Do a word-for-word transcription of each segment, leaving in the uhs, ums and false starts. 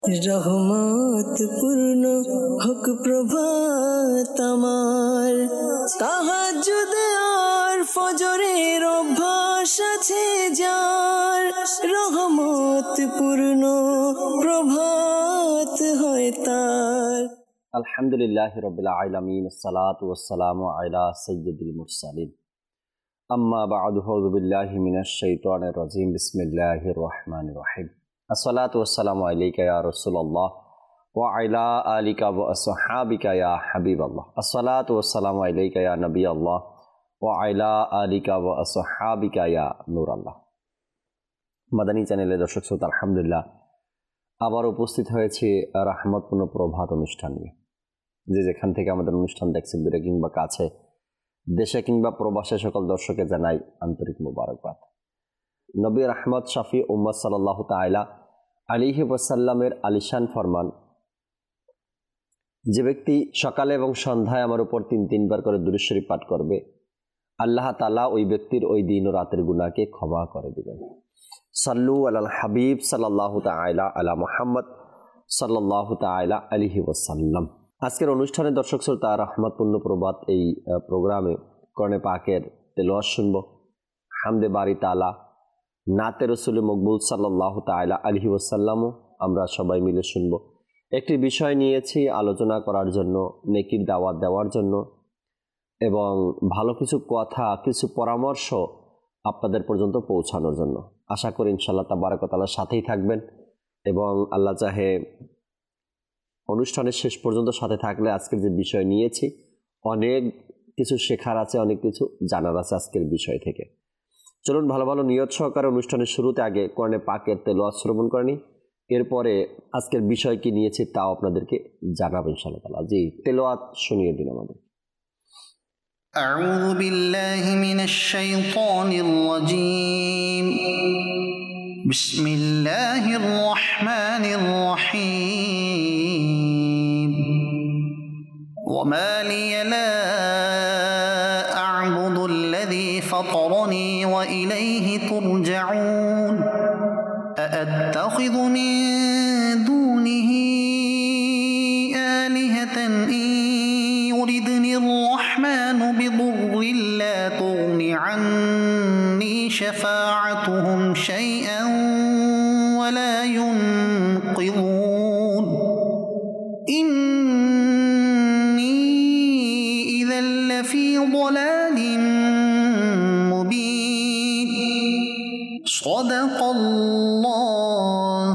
রহমত পূর্ণ হক প্রভাত আমার, তাহাজ্জুদ আর ফজরের অভ্যাস আছে যার, রহমত পূর্ণ প্রভাত হয় তার। আলহামদুলিল্লাহি রাব্বিল আলামিন, আসসালাতু ওয়াসসালামু আলা সাইয়্যিদিল মুরসালিন, আম্মা বা'দু, আউযু বিল্লাহি মিনাশ শাইতানির রাজীম, বিসমিল্লাহির রহমানির রহিম। আসসালাতু ওয়াসসালামু আলাইকা ইয়া রাসূলুল্লাহ ওয়া আলা আলিকা ওয়া আসহাবিকা ইয়া হাবিবাল্লাহ। আসসালাতু ওয়াসসালামু আলাইকা ইয়া নবিয়াল্লাহ ওয়া আলা আলিকা ওয়া আসহাবিকা ইয়া নূরাল্লাহ। মাদানী চ্যানেলের দর্শক শ্রোতা, আলহামদুলিল্লাহ আবার উপস্থিত হয়েছে রহমতপূর্ণ প্রভাত অনুষ্ঠান নিয়ে। যে যেখান থেকে আমাদের অনুষ্ঠান দেখছেন, দূরে কিংবা কাছে, দেশে কিংবা প্রবাসে, সকল দর্শকে জানাই আন্তরিক মোবারকবাদ। নবী রহমত শাফি উম্মত সাল্লাল্লাহু তাআলা আলাইহি ওয়াসাল্লামের আলিশান ফরমান, যে ব্যক্তি সকালে এবং সন্ধ্যায় আমার উপর তিন তিনবার করে দুরূদ শরীফ পাঠ করবে, আল্লাহ তাআলা ওই ব্যক্তির ওই দিন ও রাতের গুনাহকে ক্ষমা করে দিবেন। সাল্লু আলাল হাবিব সাল্লাল্লাহু তাআলা আলা মুহাম্মদ সাল্লাল্লাহু তাআলা আলাইহি ওয়াসাল্লাম। আজকের অনুষ্ঠানে দর্শক শ্রোতা, রহমতপূর্ণ প্রভাত এই প্রোগ্রামে কোরআনে পাকের তেলাওয়াত শুনব, হামদে বারি তাআলা, নাতে রাসূল মকবুল সাল্লাল্লাহু তাআলা আলাইহি ওয়াসাল্লামও আমরা সবাই মিলে শুনব। একটি বিষয় নিয়েছি আলোচনা করার জন্য, নেকির দাওয়াত দেওয়ার জন্য এবং ভালো কিছু কথা, কিছু পরামর্শ আপনাদের পর্যন্ত পৌঁছানোর জন্য। আশা করি ইনশাআল্লাহ তাবারক ওয়া তাআলার সাথেই থাকবেন এবং আল্লাহ চাহে অনুষ্ঠানের শেষ পর্যন্ত সাথে থাকলে আজকের যে বিষয় নিয়েছি অনেক কিছু শেখার আছে, অনেক কিছু জানার আছে আজকের বিষয় থেকে। চলুন ভালো ভালো নিয়ত সহকারে অনুষ্ঠানের শুরুতে আগে কোরআনে পাকের তেলাওয়াত শ্রবণ করে নিই, এরপরে আজকের বিষয় কি নিয়েছি তাও আপনাদেরকে জানাবো ইনশাআল্লাহ তাআলা। জি, তেলাওয়াত শুনিয়ে দিন আমাদের। أعوذ بالله من الشيطان الرجيم. بسم الله الرحمن الرحيم. وما لي لا أعبد الذي فطرني وإليه ترجعون. أأتخذ من دونه آلهة إن يردني الرحمن بضر لا تغن عني شفاعتهم شيئا ولا ينقذون. إني إذا لفي ضلال مبين. صدق الله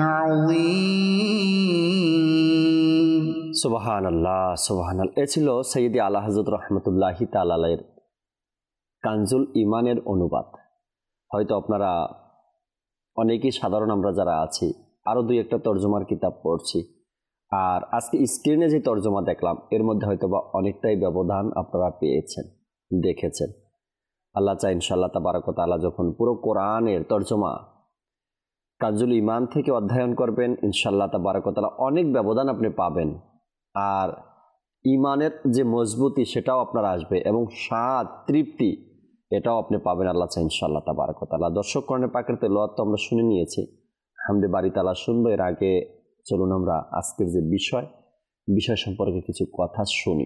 العظيم. সুবহানাল্লাহ, সুবহানাল্লাহ। এ ছিল সৈয়দি আলা হযরত রহমতুল্লাহি তাআলা আলাইহির কানজুল ইমানের অনুবাদ। হয়তো আপনারা অনেকেই সাধারণ আমরা যারা আছি আরও দুই একটা তর্জমার কিতাব পড়ছি, আর আজকে স্ক্রিনে যে তর্জমা দেখলাম এর মধ্যে হয়তো বা অনেকটাই ব্যবধান আপনারা পেয়েছেন, দেখেছেন। আল্লাহ চাই ইনশাআল্লাহ তাবারক ওয়া তাআলা যখন পুরো কোরআনের তর্জমা কানজুল ইমান থেকে অধ্যয়ন করবেন, ইনশাআল্লাহ তাবারক ওয়া তাআলা অনেক ব্যবধান আপনি পাবেন, আর ইমানের যে মজবুতি সেটাও আপনার আসবে এবং স্বাদ, তৃপ্তি এটাও আপনি পাবেন আল্লাহ চাই ইনশাআল্লাহ তাবারক ওয়া তাআলা। দর্শক, কোরআনে পাকের তেলাওয়াত তো আমরা শুনে নিয়েছি, হামদে বারি তাআলা শুনবো। এর আগে চলুন আমরা আজকের যে বিষয় বিষয় সম্পর্কে কিছু কথা শুনি।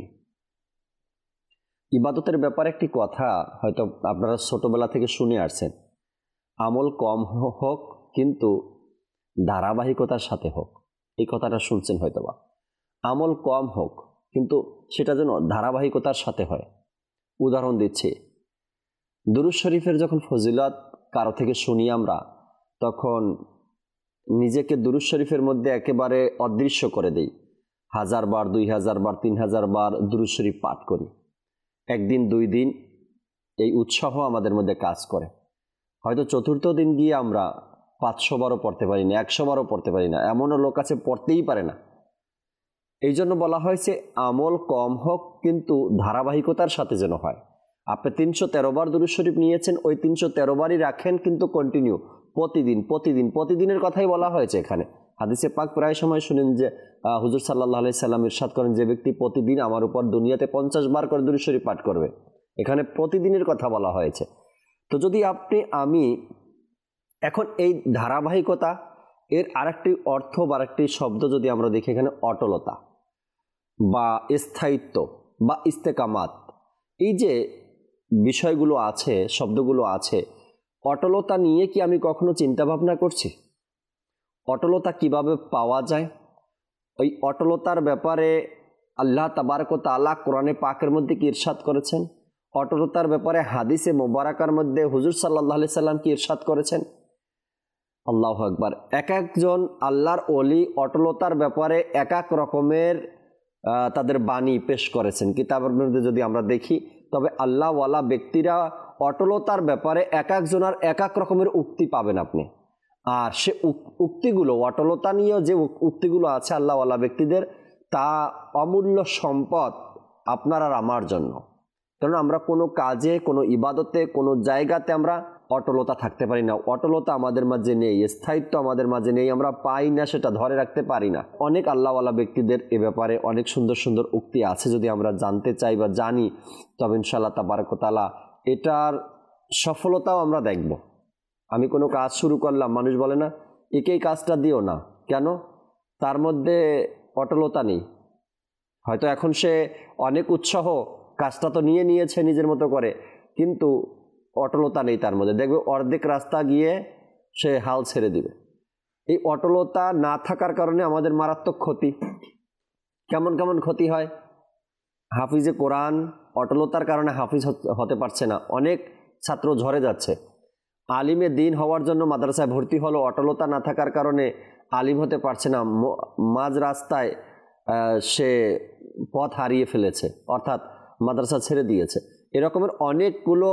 ইবাদতের ব্যাপারে একটি কথা হয়তো আপনারা ছোটবেলা থেকে শুনে আসছেন, আমল কম হোক কিন্তু ধারাবাহিকতার সাথে হোক। এই কথাটা শুনছেন হয়তোবা, আমল কম হোক কিন্তু সেটা যেন ধারাবাহিকতার সাথে হয়। উদাহরণ দিচ্ছি, দুরূদ শরীফের যখন ফজিলত কারো থেকে শুনি আমরা, তখন নিজেকে দুরূদ শরীফের মধ্যে একেবারে অদৃশ্য করে দেই। হাজার বার, দুই হাজার বার, তিন হাজার বার দুরূদ শরীফ পাঠ করি। একদিন দুই দিন এই উৎসাহ আমাদের মধ্যে কাজ করে। হয়তো চতুর্থ দিন গিয়ে আমরা পাঁচশো বারও পড়তে পারি না, একশো বারও পড়তে পারি না, এমনও লোক আছে পড়তেই পারে না। এই জন্য বলা হয়েছে আমল কম হোক কিন্তু ধারাবাহিকতার সাথে যেন হয়। আপনি তিনশো তেরো বার দুরূদ শরীফ নিয়েছেন, ওই তিনশো তেরো বারই রাখেন কিন্তু কন্টিনিউ, প্রতিদিন প্রতিদিন প্রতিদিনের কথাই বলা হয়েছে এখানে। হাদিসে পাক প্রায় সময় শুনেন যে হুজুর সাল্লাল্লাহু আলাইহি সাল্লাম ইরশাদ করেন, যে ব্যক্তি প্রতিদিন আমার উপর দুনিয়াতে পঞ্চাশ বার করে দুরূদ শরীফ পাঠ করবে। এখানে প্রতিদিনের কথা বলা হয়েছে। তো যদি আপনি আমি এখন এই ধারাবাহিকতা এর আরেকটি অর্থ বা আরেকটি শব্দ যদি আমরা দেখি এখানে অটলতা বা স্থায়িত্ব বা ইস্তেকামাত, এই যে বিষয়গুলো আছে, শব্দগুলো আছে, অটলতা নিয়ে কি আমি কখনো চিন্তা ভাবনা করছি? অটলতা কিভাবে পাওয়া যায়? ওই অটলতার ব্যাপারে আল্লাহ তাবারক ওয়া তাআলা কোরআনে পাকের মধ্যে কি ইরশাদ করেছেন? অটলতার ব্যাপারে হাদিসে মোবারকার মধ্যে হুজুর সাল্লাল্লাহু আলাইহি সাল্লাম কি ইরশাদ করেছেন? আল্লাহু আকবার। এক একজন আল্লাহর ওলি অটলতার ব্যাপারে এক এক রকমের তাদের বাণী পেশ করেছেন কিতাবের মধ্যে যদি আমরা দেখি, তবে আল্লাহওয়ালা ব্যক্তিরা অটলতার ব্যাপারে এক একজনের এক এক রকমের উক্তি পাবেন আপনি। আর সে উক্তিগুলো, অটলতা নিয়ে যে উক্তিগুলো আছে আল্লাহওয়ালা ব্যক্তিদের, তা অমূল্য সম্পদ আপনার আর আমার জন্য। কারণ আমরা কোনো কাজে, কোনো ইবাদতে, কোনো জায়গাতে আমরা অটলতা থাকতে পারি না। অটলতা আমাদের মাঝে নেই, স্থায়িত্ব আমাদের মাঝে নেই, আমরা পাই না, সেটা ধরে রাখতে পারি না। অনেক আল্লাহওয়ালা ব্যক্তিদের এ ব্যাপারে অনেক সুন্দর সুন্দর উক্তি আছে, যদি আমরা জানতে চাই বা জানি তবে ইনশাআল্লাহ তাবারক ওয়া তাআলা এটার সফলতাও আমরা দেখব। আমি কোনো কাজ শুরু করলাম, মানুষ বলে না একেই কাজটা দিও না, কেন? তার মধ্যে অটলতা নেই। হয়তো এখন সে অনেক উৎসাহ, কাজটা তো নিয়ে নিয়েছে নিজের মতো করে, কিন্তু অটলতা নেই তার মধ্যে। দেখবে অর্ধেক রাস্তা গিয়ে সে হাল ছেড়ে দিবে। এই অটলতা না থাকার কারণে আমাদের মারাত্মক ক্ষতি। কেমন কেমন ক্ষতি হয়? হাফিজে কোরআন অটলতার কারণে হাফিজ হতে পারছে না, অনেক ছাত্র ঝরে যাচ্ছে। আলিমে দিন হওয়ার জন্য মাদ্রাসায় ভর্তি হলো, অটলতা না থাকার কারণে আলিম হতে পারছে না, মাঝ রাস্তায় সে পথ হারিয়ে ফেলেছে, অর্থাৎ মাদ্রাসা ছেড়ে দিয়েছে। এরকমের অনেকগুলো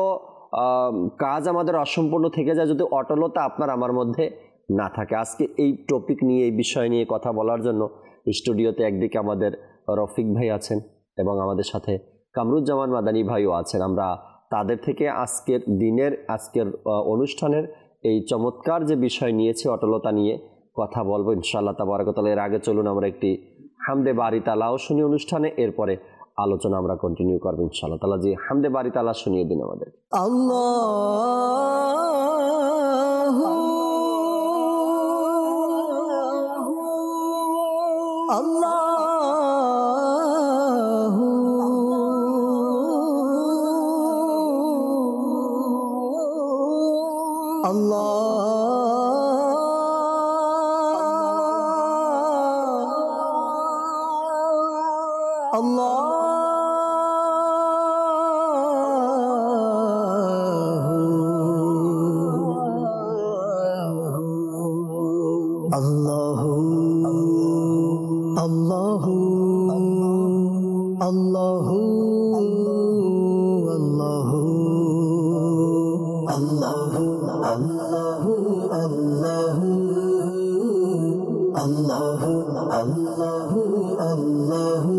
কাজ আমাদের অসম্পূর্ণ থেকে যায় যদি অটলতা আপনার আমার মধ্যে না থাকে। আজকে এই টপিক নিয়ে, এই বিষয় নিয়ে কথা বলার জন্য স্টুডিওতে একদিকে আমাদের রফিক ভাই আছেন এবং আমাদের সাথে কামরুজ্জামান মাদানী ভাইও আছেন। আমরা তাদের থেকে আজকের দিনের, আজকের অনুষ্ঠানের এই চমৎকার যে বিষয় নিয়েছি অটলতা নিয়ে কথা বলবো ইনশাআল্লাহ তাবারক ওয়া তাআলা। এর আগে চলুন আমরা একটি হামদে বারি তালাও শুনি অনুষ্ঠানে, এরপরে আলোচনা আমরা কন্টিনিউ করবো ইনশাআল্লাহ তাআলা। জি, হামদে বারি তালা শুনিয়ে দিন আমাদের। আল্লাহু আল্লাহু আল্লাহ Allah Allahu Allahu Allahu Allahu Allahu Allahu Allahu Allahu Allahu Allahu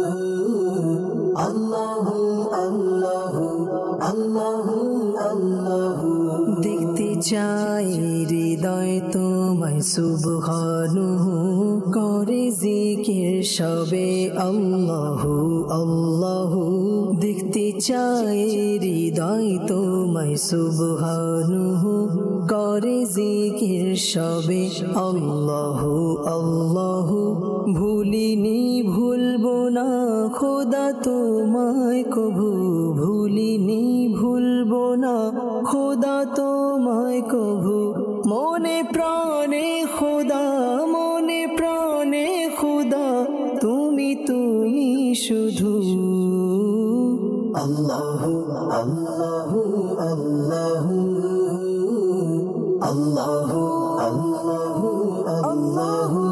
Allahu Allahu Allahu Allahu দেখতে চাই হৃদয় তোমায় সুবহানাহু করে জিকির সবে আল্লাহু আল্লাহু দেখতে চাই হৃদয় তোমায় সুবহানাহু করে জিকির সবে আল্লাহু আল্লাহু ভুলিনি ভুলবো না খোদা তোমায় কভু ভুলিনি ভুলবো না খোদা তোমায় কভু মনে প্রাণে খোদা মনে প্রাণে খোদা তুমি তুমি শুধু আল্লাহু আল্লাহু আল্লাহু আল্লাহু আল্লাহু আল্লাহু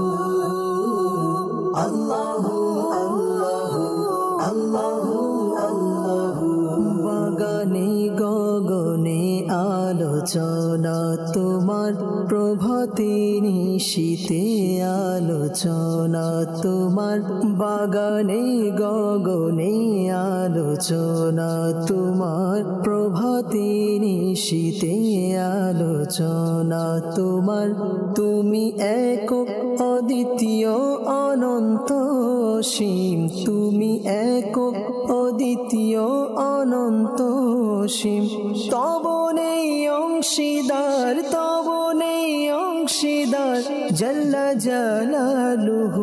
আল্লাহু আল্লাহু আল্লাহু আল্লাহু বাগানে গগনে আলোচনা তোমার প্রভাতে নিশীতে আলোচনা তোমার বাগানে গগনে আলোচনা তোমার প্রভাতে নিশীতে আলোচনা তোমার তুমি একক অদ্বিতীয় অনন্ত অসীম তুমি একক অদ্বিতীয় অনন্ত অসীম তব নেই অংশীদার তব নেই অংশীদার জাল্লা জালালুহু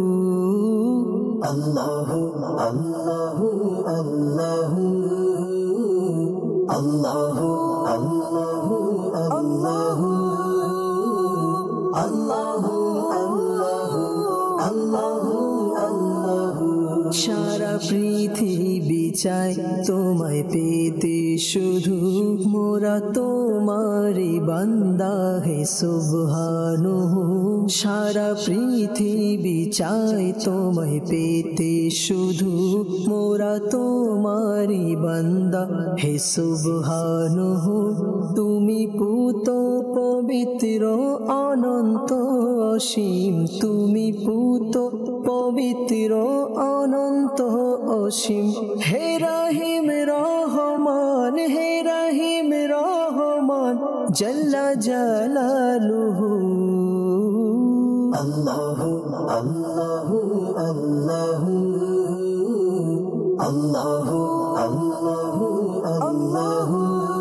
আল্লাহু আল্লাহু আল্লাহু আল্লাহু আল্লাহু আল্লাহু আল্লাহু আল্লাহু আল্লাহু আল্লাহু সারা পৃথিবী চাই তোমায় পেতে শুধু মোরা তোমারি বান্দা হে সুবহানাহু সারা পৃথিবী চাই তোমায় পেতে শুধু মোরা তোমারি বান্দা হে সুবহানাহু তুমি পুত পবিত্র অনন্ত অসীম তুমি পুত পবিত্র অনন্ত অসীম হে রহিম রহমান হে রহিম রহমান জাল্লা জালালুহু আল্লাহু আল্লাহু আল্লাহু আল্লাহু আল্লাহু আল্লাহু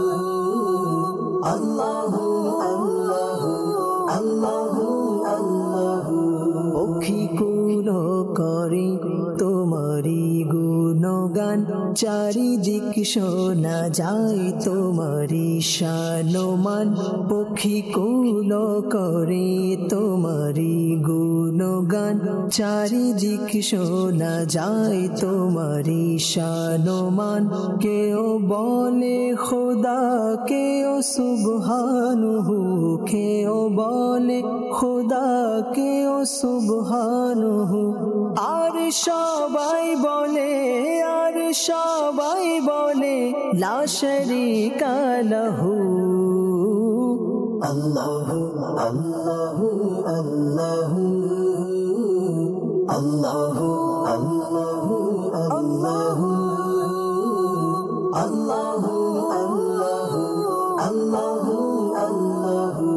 আল্লাহু আল্লাহু আল্লাহু আল্লাহু পক্ষী কুল করে তোমারি গুণগান চারিদিক শোনা যায় তোমারি শানমান পক্ষী কুল করে তোমারি গুণগান চারিদিক শোনা যায় তোমারি শানমান কেউ বলে খোদা কেউ সুবহানাহু কেউ বলে খোদা কেউ সুবহানাহু আর সবাই বলে আর সবাই বলে লা শারীকা লাহু আল্লাহু আল্লাহু আল্লাহু আল্লাহু আল্লাহু আল্লাহু আল্লাহু আল্লাহু আল্লাহু আল্লাহু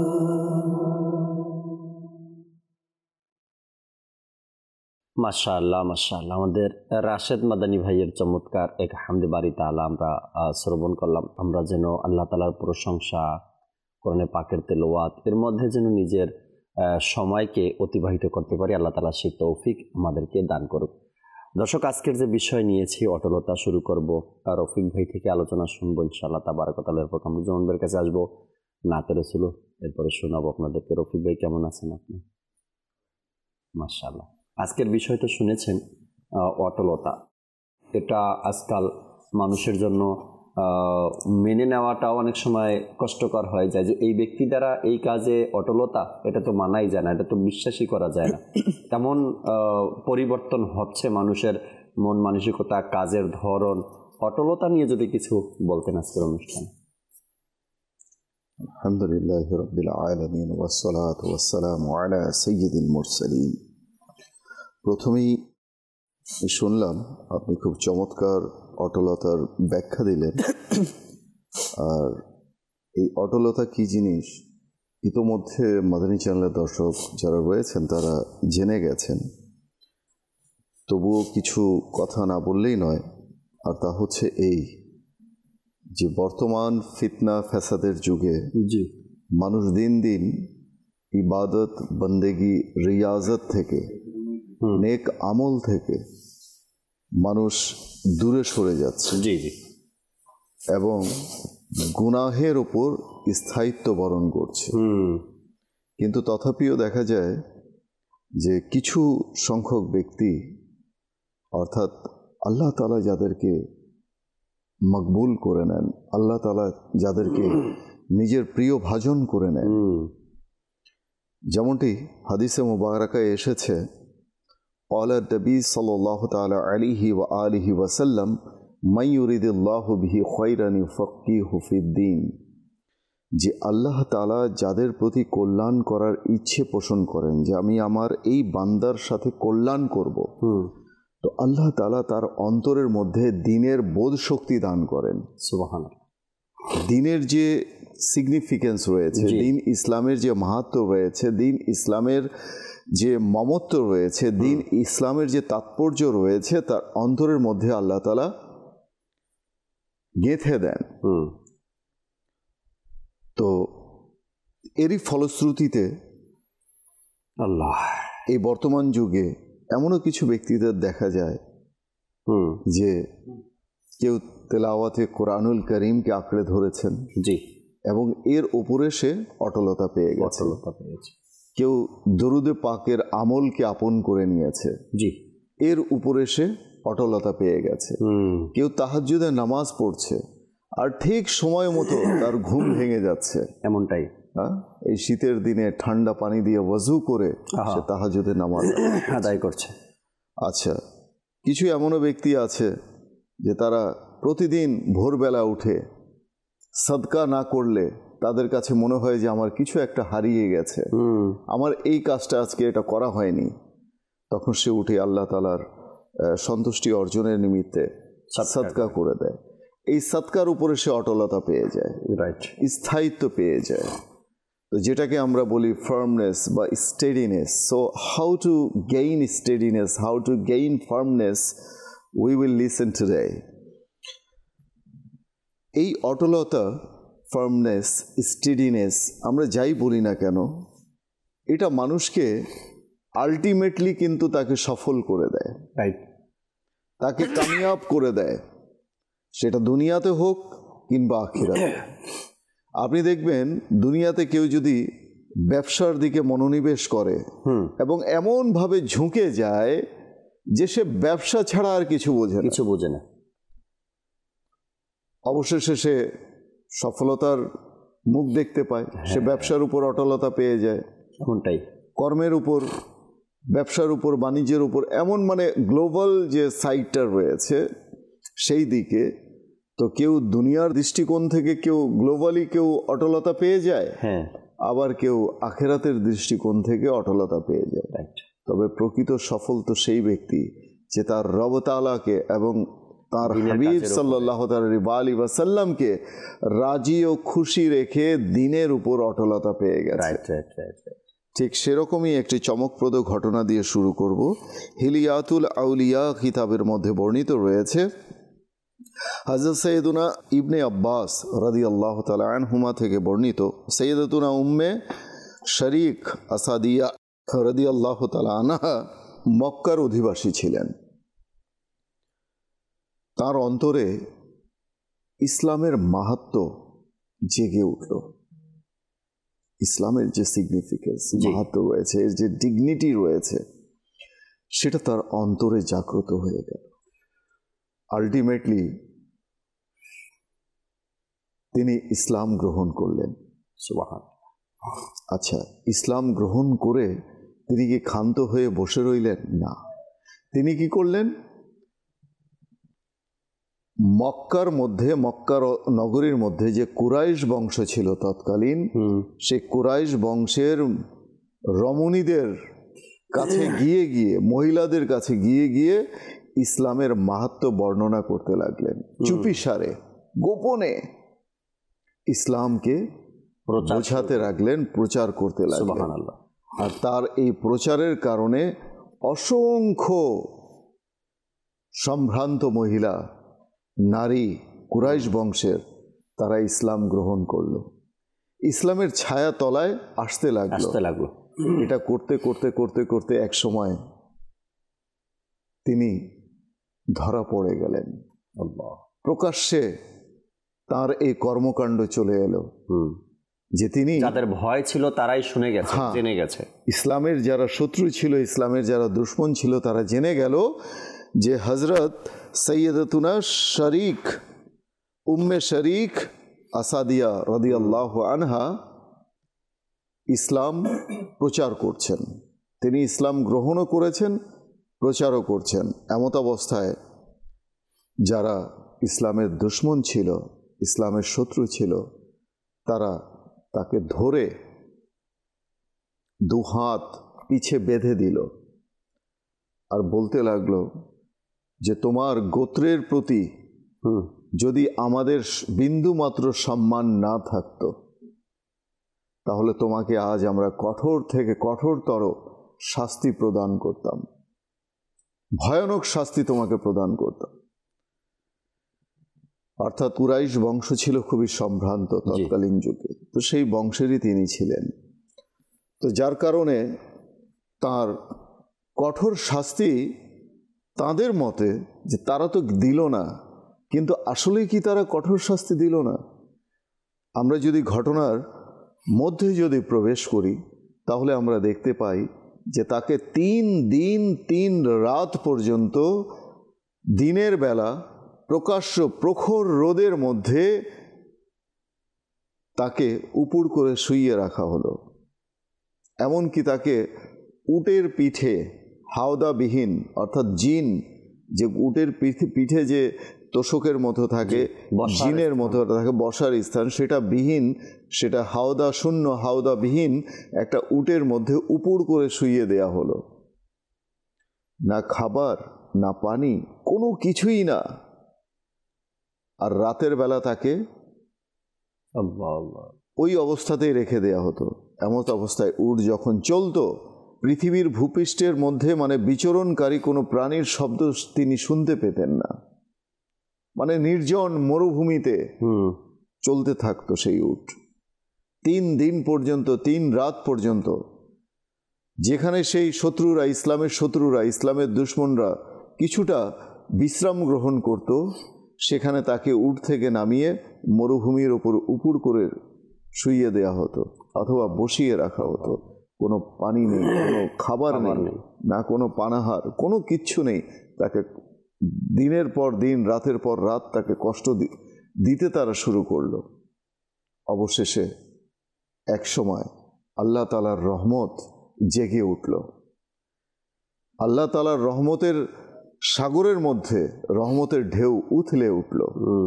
মাশাআল্লাহ মাশাআল্লাহ আমাদের রাশেদ মাদানী ভাইয়ের চমৎকার এক হামদে বাড়ি তাআলা আমরা শ্রবণ করলাম। আমরা যেন আল্লাহ তাআলার প্রশংসা কোরআনে পাকের তেলাওয়াত এর মধ্যে যেন নিজের সময়কে অতিবাহিত করতে পারি, আল্লাহ তাআলা সেই তৌফিক আমাদেরকে দান করুক। দর্শক, আজকের যে বিষয় নিয়েছি অটলতা শুরু করব, আর রফিক ভাই থেকে আলোচনা শুনবো ইনশাআল্লাহ তাবারাক ওয়া তাআলা। এরপর কামরুজ্জামান ভাইয়ের কাছে আসবো, নাতে রাসূল, এরপরে শোনাবো আপনাদেরকে। রফিক ভাই কেমন আছেন আপনি? মাশাআল্লাহ। আজকের বিষয় তো শুনেছেন অটলতা। এটা আজকাল মানুষের জন্য মেনে নেওয়াটাও অনেক সময় কষ্টকর হয়ে যায় যে এই ব্যক্তি দ্বারা এই কাজে অটলতা, এটা তো মানাই যায় না, এটা তো বিশ্বাসই করা যায় না। তেমন পরিবর্তন হচ্ছে মানুষের মন মানসিকতা, কাজের ধরন। অটলতা নিয়ে যদি কিছু বলতেন আজকের অনুষ্ঠানে। আলহামদুলিল্লাহি রাব্বিল আলামিন ওয়াস সালাতু ওয়াস সালামু আলা সাইয়্যিদিল মুরসালিন। প্রথমেই শুনলাম আপনি খুব চমৎকার অটলতার ব্যাখ্যা দিলেন। আর এই অটলতা কি জিনিস ইতোমধ্যে মাদানী চ্যানেলের দর্শক যারা রয়েছেন তারা জেনে গেছেন, তবুও কিছু কথা না বললেই নয়। আর তা হচ্ছে এই যে বর্তমান ফিতনা ফ্যাসাদের যুগে জি মানুষ দিন দিন ইবাদত বন্দেগি রিয়াজত থেকে, নেক আমল থেকে মানুষ দূরে সরে যাচ্ছে। জি জি এবং গুনাহের ওপর স্থায়িত্ব বরণ করছে। কিন্তু তথাপিও দেখা যায় যে কিছু সংখ্যক ব্যক্তি, অর্থাৎ আল্লাহ তাআলা যাদেরকে মকবুল করে নেন, আল্লাহ তাআলা যাদেরকে নিজের প্রিয় ভাজন করে নেন, যেমনটি হাদিসে মুবারাকায় এসেছে, قال النبي صلى الله تعالى عليه وآله وسلم من يريد الله به خيرا يفقهه في الدين, যে আল্লাহ তাআলা যাদের প্রতি কল্যাণ করার ইচ্ছে পোষণ করেন, যে আমি আমার এই বান্দার সাথে কল্যাণ করব, তো আল্লাহ তাআলা তার অন্তরের মধ্যে দ্বীনের বোধ শক্তি দান করেন। সুবহানাল্লাহ। দ্বীনের যে সিগনিফিকেন্স রয়েছে, দ্বীন ইসলামের যে মাহাত্ম্য রয়েছে, দ্বীন ইসলামের যে মমত্ব রয়েছে, দ্বীন ইসলামের যে তাৎপর্য রয়েছে, তার অন্তরের মধ্যে আল্লাহ তাআলা গেঁথে দেন। তো এরই ফলশ্রুতিতে আল্লাহ। এই বর্তমান যুগে এমনও কিছু ব্যক্তিদের দেখা যায় হুম যে কেউ তেলাওয়াতে কোরআনুল করিমকে আঁকড়ে ধরেছেন, জি, এবং এর উপরে সে অটলতা পেয়ে গেছে। অটলতা পেয়েছে। কেউ দরুদে পাকের আমলকে আপন করে নিয়েছে, জি, এর উপরে সে অটলতা পেয়ে গেছে। হুম কেউ তাহাজ্জুদে নামাজ পড়ছে আর ঠিক সময় মতো তার ঘুম ভেঙে যাচ্ছে, এমনটাই। হ্যাঁ, এই শীতের দিনে ঠান্ডা পানি দিয়ে ওয়াজু করে আহা। সে তাহাজ্জুদে নামাজ আদায় করছে। আচ্ছা, কিছু এমনও ব্যক্তি আছে যে তারা প্রতিদিন ভোরবেলা উঠে সাদকা না করলে তাদের কাছে মনে হয় যে আমার কিছু একটা হারিয়ে গেছে, হুম আমার এই কাজটা আজকে এটা করা হয়নি। তখন সে উঠে আল্লাহ তাআলার আহ, সন্তুষ্টি অর্জনের নিমিত্তে সাদকা করে দেয়। এই সাদকার উপরে সে অটলতা পেয়ে যায়, রাইট, স্থায়িত্ব পেয়ে যায়, তো যেটাকে আমরা বলি ফার্মনেস বা steadiness. So how to gain steadiness, how to gain firmness, we will listen today. এই অটলতা, ফার্মনেস, স্টেডিনেস আমরা যাই বলি না কেন, এটা মানুষকে আলটিমেটলি কিন্তু তাকে সফল করে দেয়, রাইট, তাকে কামিয়াব করে দেয়, সেটা দুনিয়াতে হোক কিংবা আখিরাতে। আপনি দেখবেন দুনিয়াতে কেউ যদি ব্যবসার দিকে মনোনিবেশ করে হুম এবং এমনভাবে ঝুঁকে যায় যে সে ব্যবসা ছাড়া আর কিছু বোঝে না, কিছু বোঝে না, অবশেষে সে সফলতার মুখ দেখতে পায়, সে ব্যবসার উপর অটলতা পেয়ে যায়, এমনটাই। কর্মের উপর, ব্যবসার উপর, বাণিজ্যের উপর, এমন মানে গ্লোবাল যে সাইডটা রয়েছে সেই দিকে। তো কেউ দুনিয়ার দৃষ্টিকোণ থেকে কেউ গ্লোবালি কেউ অটলতা পেয়ে যায়, হ্যাঁ, আবার কেউ আখেরাতের দৃষ্টিকোণ থেকে অটলতা পেয়ে যায়। রাইট। তবে প্রকৃত সফল তো সেই ব্যক্তি যে তার রব তাআলাকে এবং তার দিনের হাবিব কাজের উপরে। সাল্লাল্লাহু আলাইহি ওয়াসাল্লামকে রাজি ও খুশি রেখে দিনের উপর অটলতা পেয়ে গেছে। Right right right right. ঠিক সেরকমই একটি চমকপ্রদ ঘটনা দিয়ে শুরু করব। হিলিয়াতুল আউলিয়া কিতাবের মধ্যে বর্ণিত রয়েছে, হযরত সৈয়দুনা ইবনে আব্বাস রাদিয়াল্লাহু তাআলা আনহুমা থেকে বর্ণিত, সৈয়দাতুনা উম্মে শরীক আসাদিয়া রাদিয়াল্লাহু তাআলা আনহা মক্কার অধিবাসী ছিলেন। তার অন্তরে ইসলামের মাহাত্ম্য জেগে উঠল, ইসলামের যে সিগনিফিকেন্স, মাহাত্ম্য রয়েছে, এর যে ডিগনিটি রয়েছে, সেটা তার অন্তরে জাগ্রত হয়ে গেল। আলটিমেটলি তিনি ইসলাম গ্রহণ করলেন। সুবহানাল্লাহ। আচ্ছা, ইসলাম গ্রহণ করে তিনি কি ক্ষান্ত হয়ে বসে রইলেন? না, তিনি কি করলেন? মক্কার মধ্যে, মক্কার নগরীর মধ্যে যে কুরাইশ বংশ ছিল তৎকালীন, সেই কুরাইশ বংশের রমণীদের কাছে গিয়ে গিয়ে, মহিলাদের কাছে গিয়ে গিয়ে ইসলামের মাহাত্ম্য বর্ণনা করতে লাগলেন। চুপিসারে, গোপনে ইসলামকে বোঝাতে লাগলেন, প্রচার করতে লাগলেন। সুবহানাল্লাহ। আর তার এই প্রচারের কারণে অসংখ্য সম্ভ্রান্ত মহিলা, নারী, কুরাইশ বংশের, তারা ইসলাম গ্রহণ করলো, ইসলামের ছায়া তলায় আসতে লাগলো আসতে লাগলো। এটা করতে করতে করতে করতে এক সময় তিনি ধরা পড়ে গেলেন। আল্লাহ। প্রকাশ্যে তার এই কর্মকাণ্ড চলে এলো হুম যে তিনি, যাদের ভয় ছিল তারাই শুনে গেছে, হ্যাঁ, জেনে গেছে। ইসলামের যারা শত্রু ছিল, ইসলামের যারা দুশ্মন ছিল, তারা জেনে গেল যে হযরত সৈয়দাতুনা শরীক, উম্মে শরীক আসাদিয়া রাদিয়াল্লাহু আনহা ইসলাম প্রচার করছেন। তিনি ইসলাম গ্রহণও করেছেন, প্রচারও করছেন। এমত অবস্থায় যারা ইসলামের দুশ্মন ছিল, ইসলামের শত্রু ছিল, তারা তাকে ধরে দুহাত পিছে বেঁধে দিল আর বলতে লাগলো যে তোমার গোত্রের প্রতি হুম যদি আমাদের বিন্দু মাত্র সম্মান না থাকতো, তাহলে তোমাকে আজ আমরা কঠোর থেকে কঠোরতর শাস্তি প্রদান করতাম, ভয়ানক শাস্তি তোমাকে প্রদান করতাম। অর্থাৎ কুরাইশ বংশ ছিল খুবই সম্ভ্রান্ত তৎকালীন যুগে, তো সেই বংশেরই তিনি ছিলেন। তো যার কারণে তার কঠোর শাস্তি তাদের মতে যে তারা তো দিল না, কিন্তু আসলেই কি তারা কঠোর শাস্তি দিল না? আমরা যদি ঘটনার মধ্যে যদি প্রবেশ করি তাহলে আমরা দেখতে পাই যে তাকে তিন দিন তিন রাত পর্যন্ত দিনের বেলা প্রকাশ্য প্রখর রোদের মধ্যে তাকে উপুড় করে শুইয়ে রাখা হলো। এমনকি তাকে উটের পিঠে হাওদাবিহীন, অর্থাৎ জিন যে উটের পিঠে পিঠে যে তোষকের মতো থাকে, জিনের মতো থাকে বসার স্থান, সেটা বিহীন, সেটা হাওদা শূন্য হাওদা বিহীন একটা উটের মধ্যে উপুড় করে শুইয়ে দেয়া হলো। না খাবার না পানি, কোনো কিছুই না। আর রাতের বেলা তাকে ওই অবস্থাতেই রেখে দেয়া হতো। এমন অবস্থায় উট যখন চলতো, পৃথিবীর ভূপৃষ্ঠের মধ্যে মানে বিচরণকারী কোনো প্রাণীর শব্দ তিনি শুনতে পেতেন না। মানে নির্জন মরুভূমিতে চলতে থাকতো সেই উট তিন দিন পর্যন্ত, তিন রাত পর্যন্ত। যেখানে সেই শত্রুরা, ইসলামের শত্রুরা, ইসলামের দুশমনরা কিছুটা বিশ্রাম গ্রহণ করত, সেখানে তাকে উট থেকে নামিয়ে মরুভূমির ওপর উপুড় করে শুইয়ে দেয়া হতো অথবা বসিয়ে রাখা হতো। কোনো পানি নেই, কোনো খাবার নেই, না কোনো পানাহার, কোনো কিচ্ছু নেই। তাকে দিনের পর দিন, রাতের পর রাত তাকে কষ্ট দিতে তারা শুরু করলো। অবশেষে এক সময় আল্লাহ তাআলার রহমত জেগে উঠল। আল্লাহ তাআলার রহমতের সাগরের মধ্যে রহমতের ঢেউ উথলে উঠল।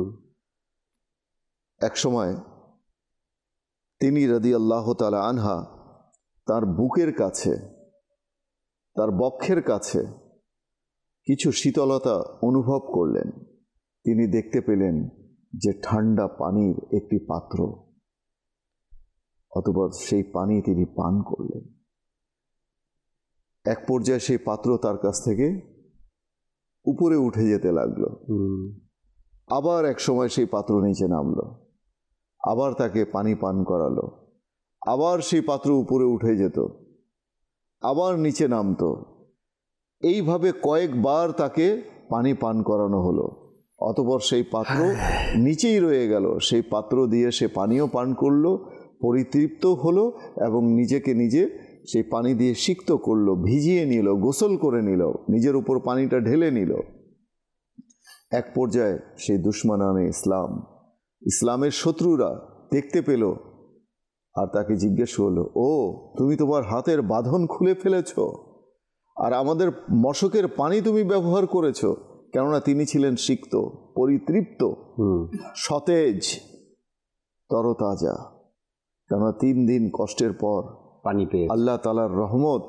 এক সময় তিনি রাদিয়াল্লাহু তাআলা আনহা তার বুকের কাছে, তার বক্ষের কাছে কিছু শীতলতা অনুভব করলেন। তিনি দেখতে পেলেন যে ঠান্ডা পানির একটি পাত্র, অতঃপর সেই পানি তিনি পান করলেন। এক পর্যায়ে সেই পাত্র তার কাছ থেকে উপরে উঠে যেতে লাগলো। আবার এক সময় সেই পাত্র নিচে নামলো, আবার তাকে পানি পান করালো, আবার সেই পাত্র উপরে উঠে যেত, আবার নিচে নামতো। এইভাবে কয়েকবার তাকে পানি পান করানো হলো। অতঃপর সেই পাত্র নিচেই রয়ে গেল। সেই পাত্র দিয়ে সে পানিও পান করলো, পরিতৃপ্ত হলো এবং নিজেকে নিজে সেই পানি দিয়ে সিক্ত করলো, ভিজিয়ে নিল, গোসল করে নিল, নিজের উপর পানিটা ঢেলে নিল। এক পর্যায়ে সেই দুশমনানে ইসলাম, ইসলামের শত্রুরা দেখতে পেল আর তাকে জিজ্ঞেস করলো, ও তুমি তোমার হাতের বাঁধন খুলে ফেলেছ আর আমাদের মশকের পানি তুমি ব্যবহার করেছো। কেননা তিনি ছিলেন সিক্ত, পরিতৃপ্ত, সতেজ, তরতাজা। কেননা তিন দিন কষ্টের পর পানি পেয়ে আল্লাহ তাআলার রহমত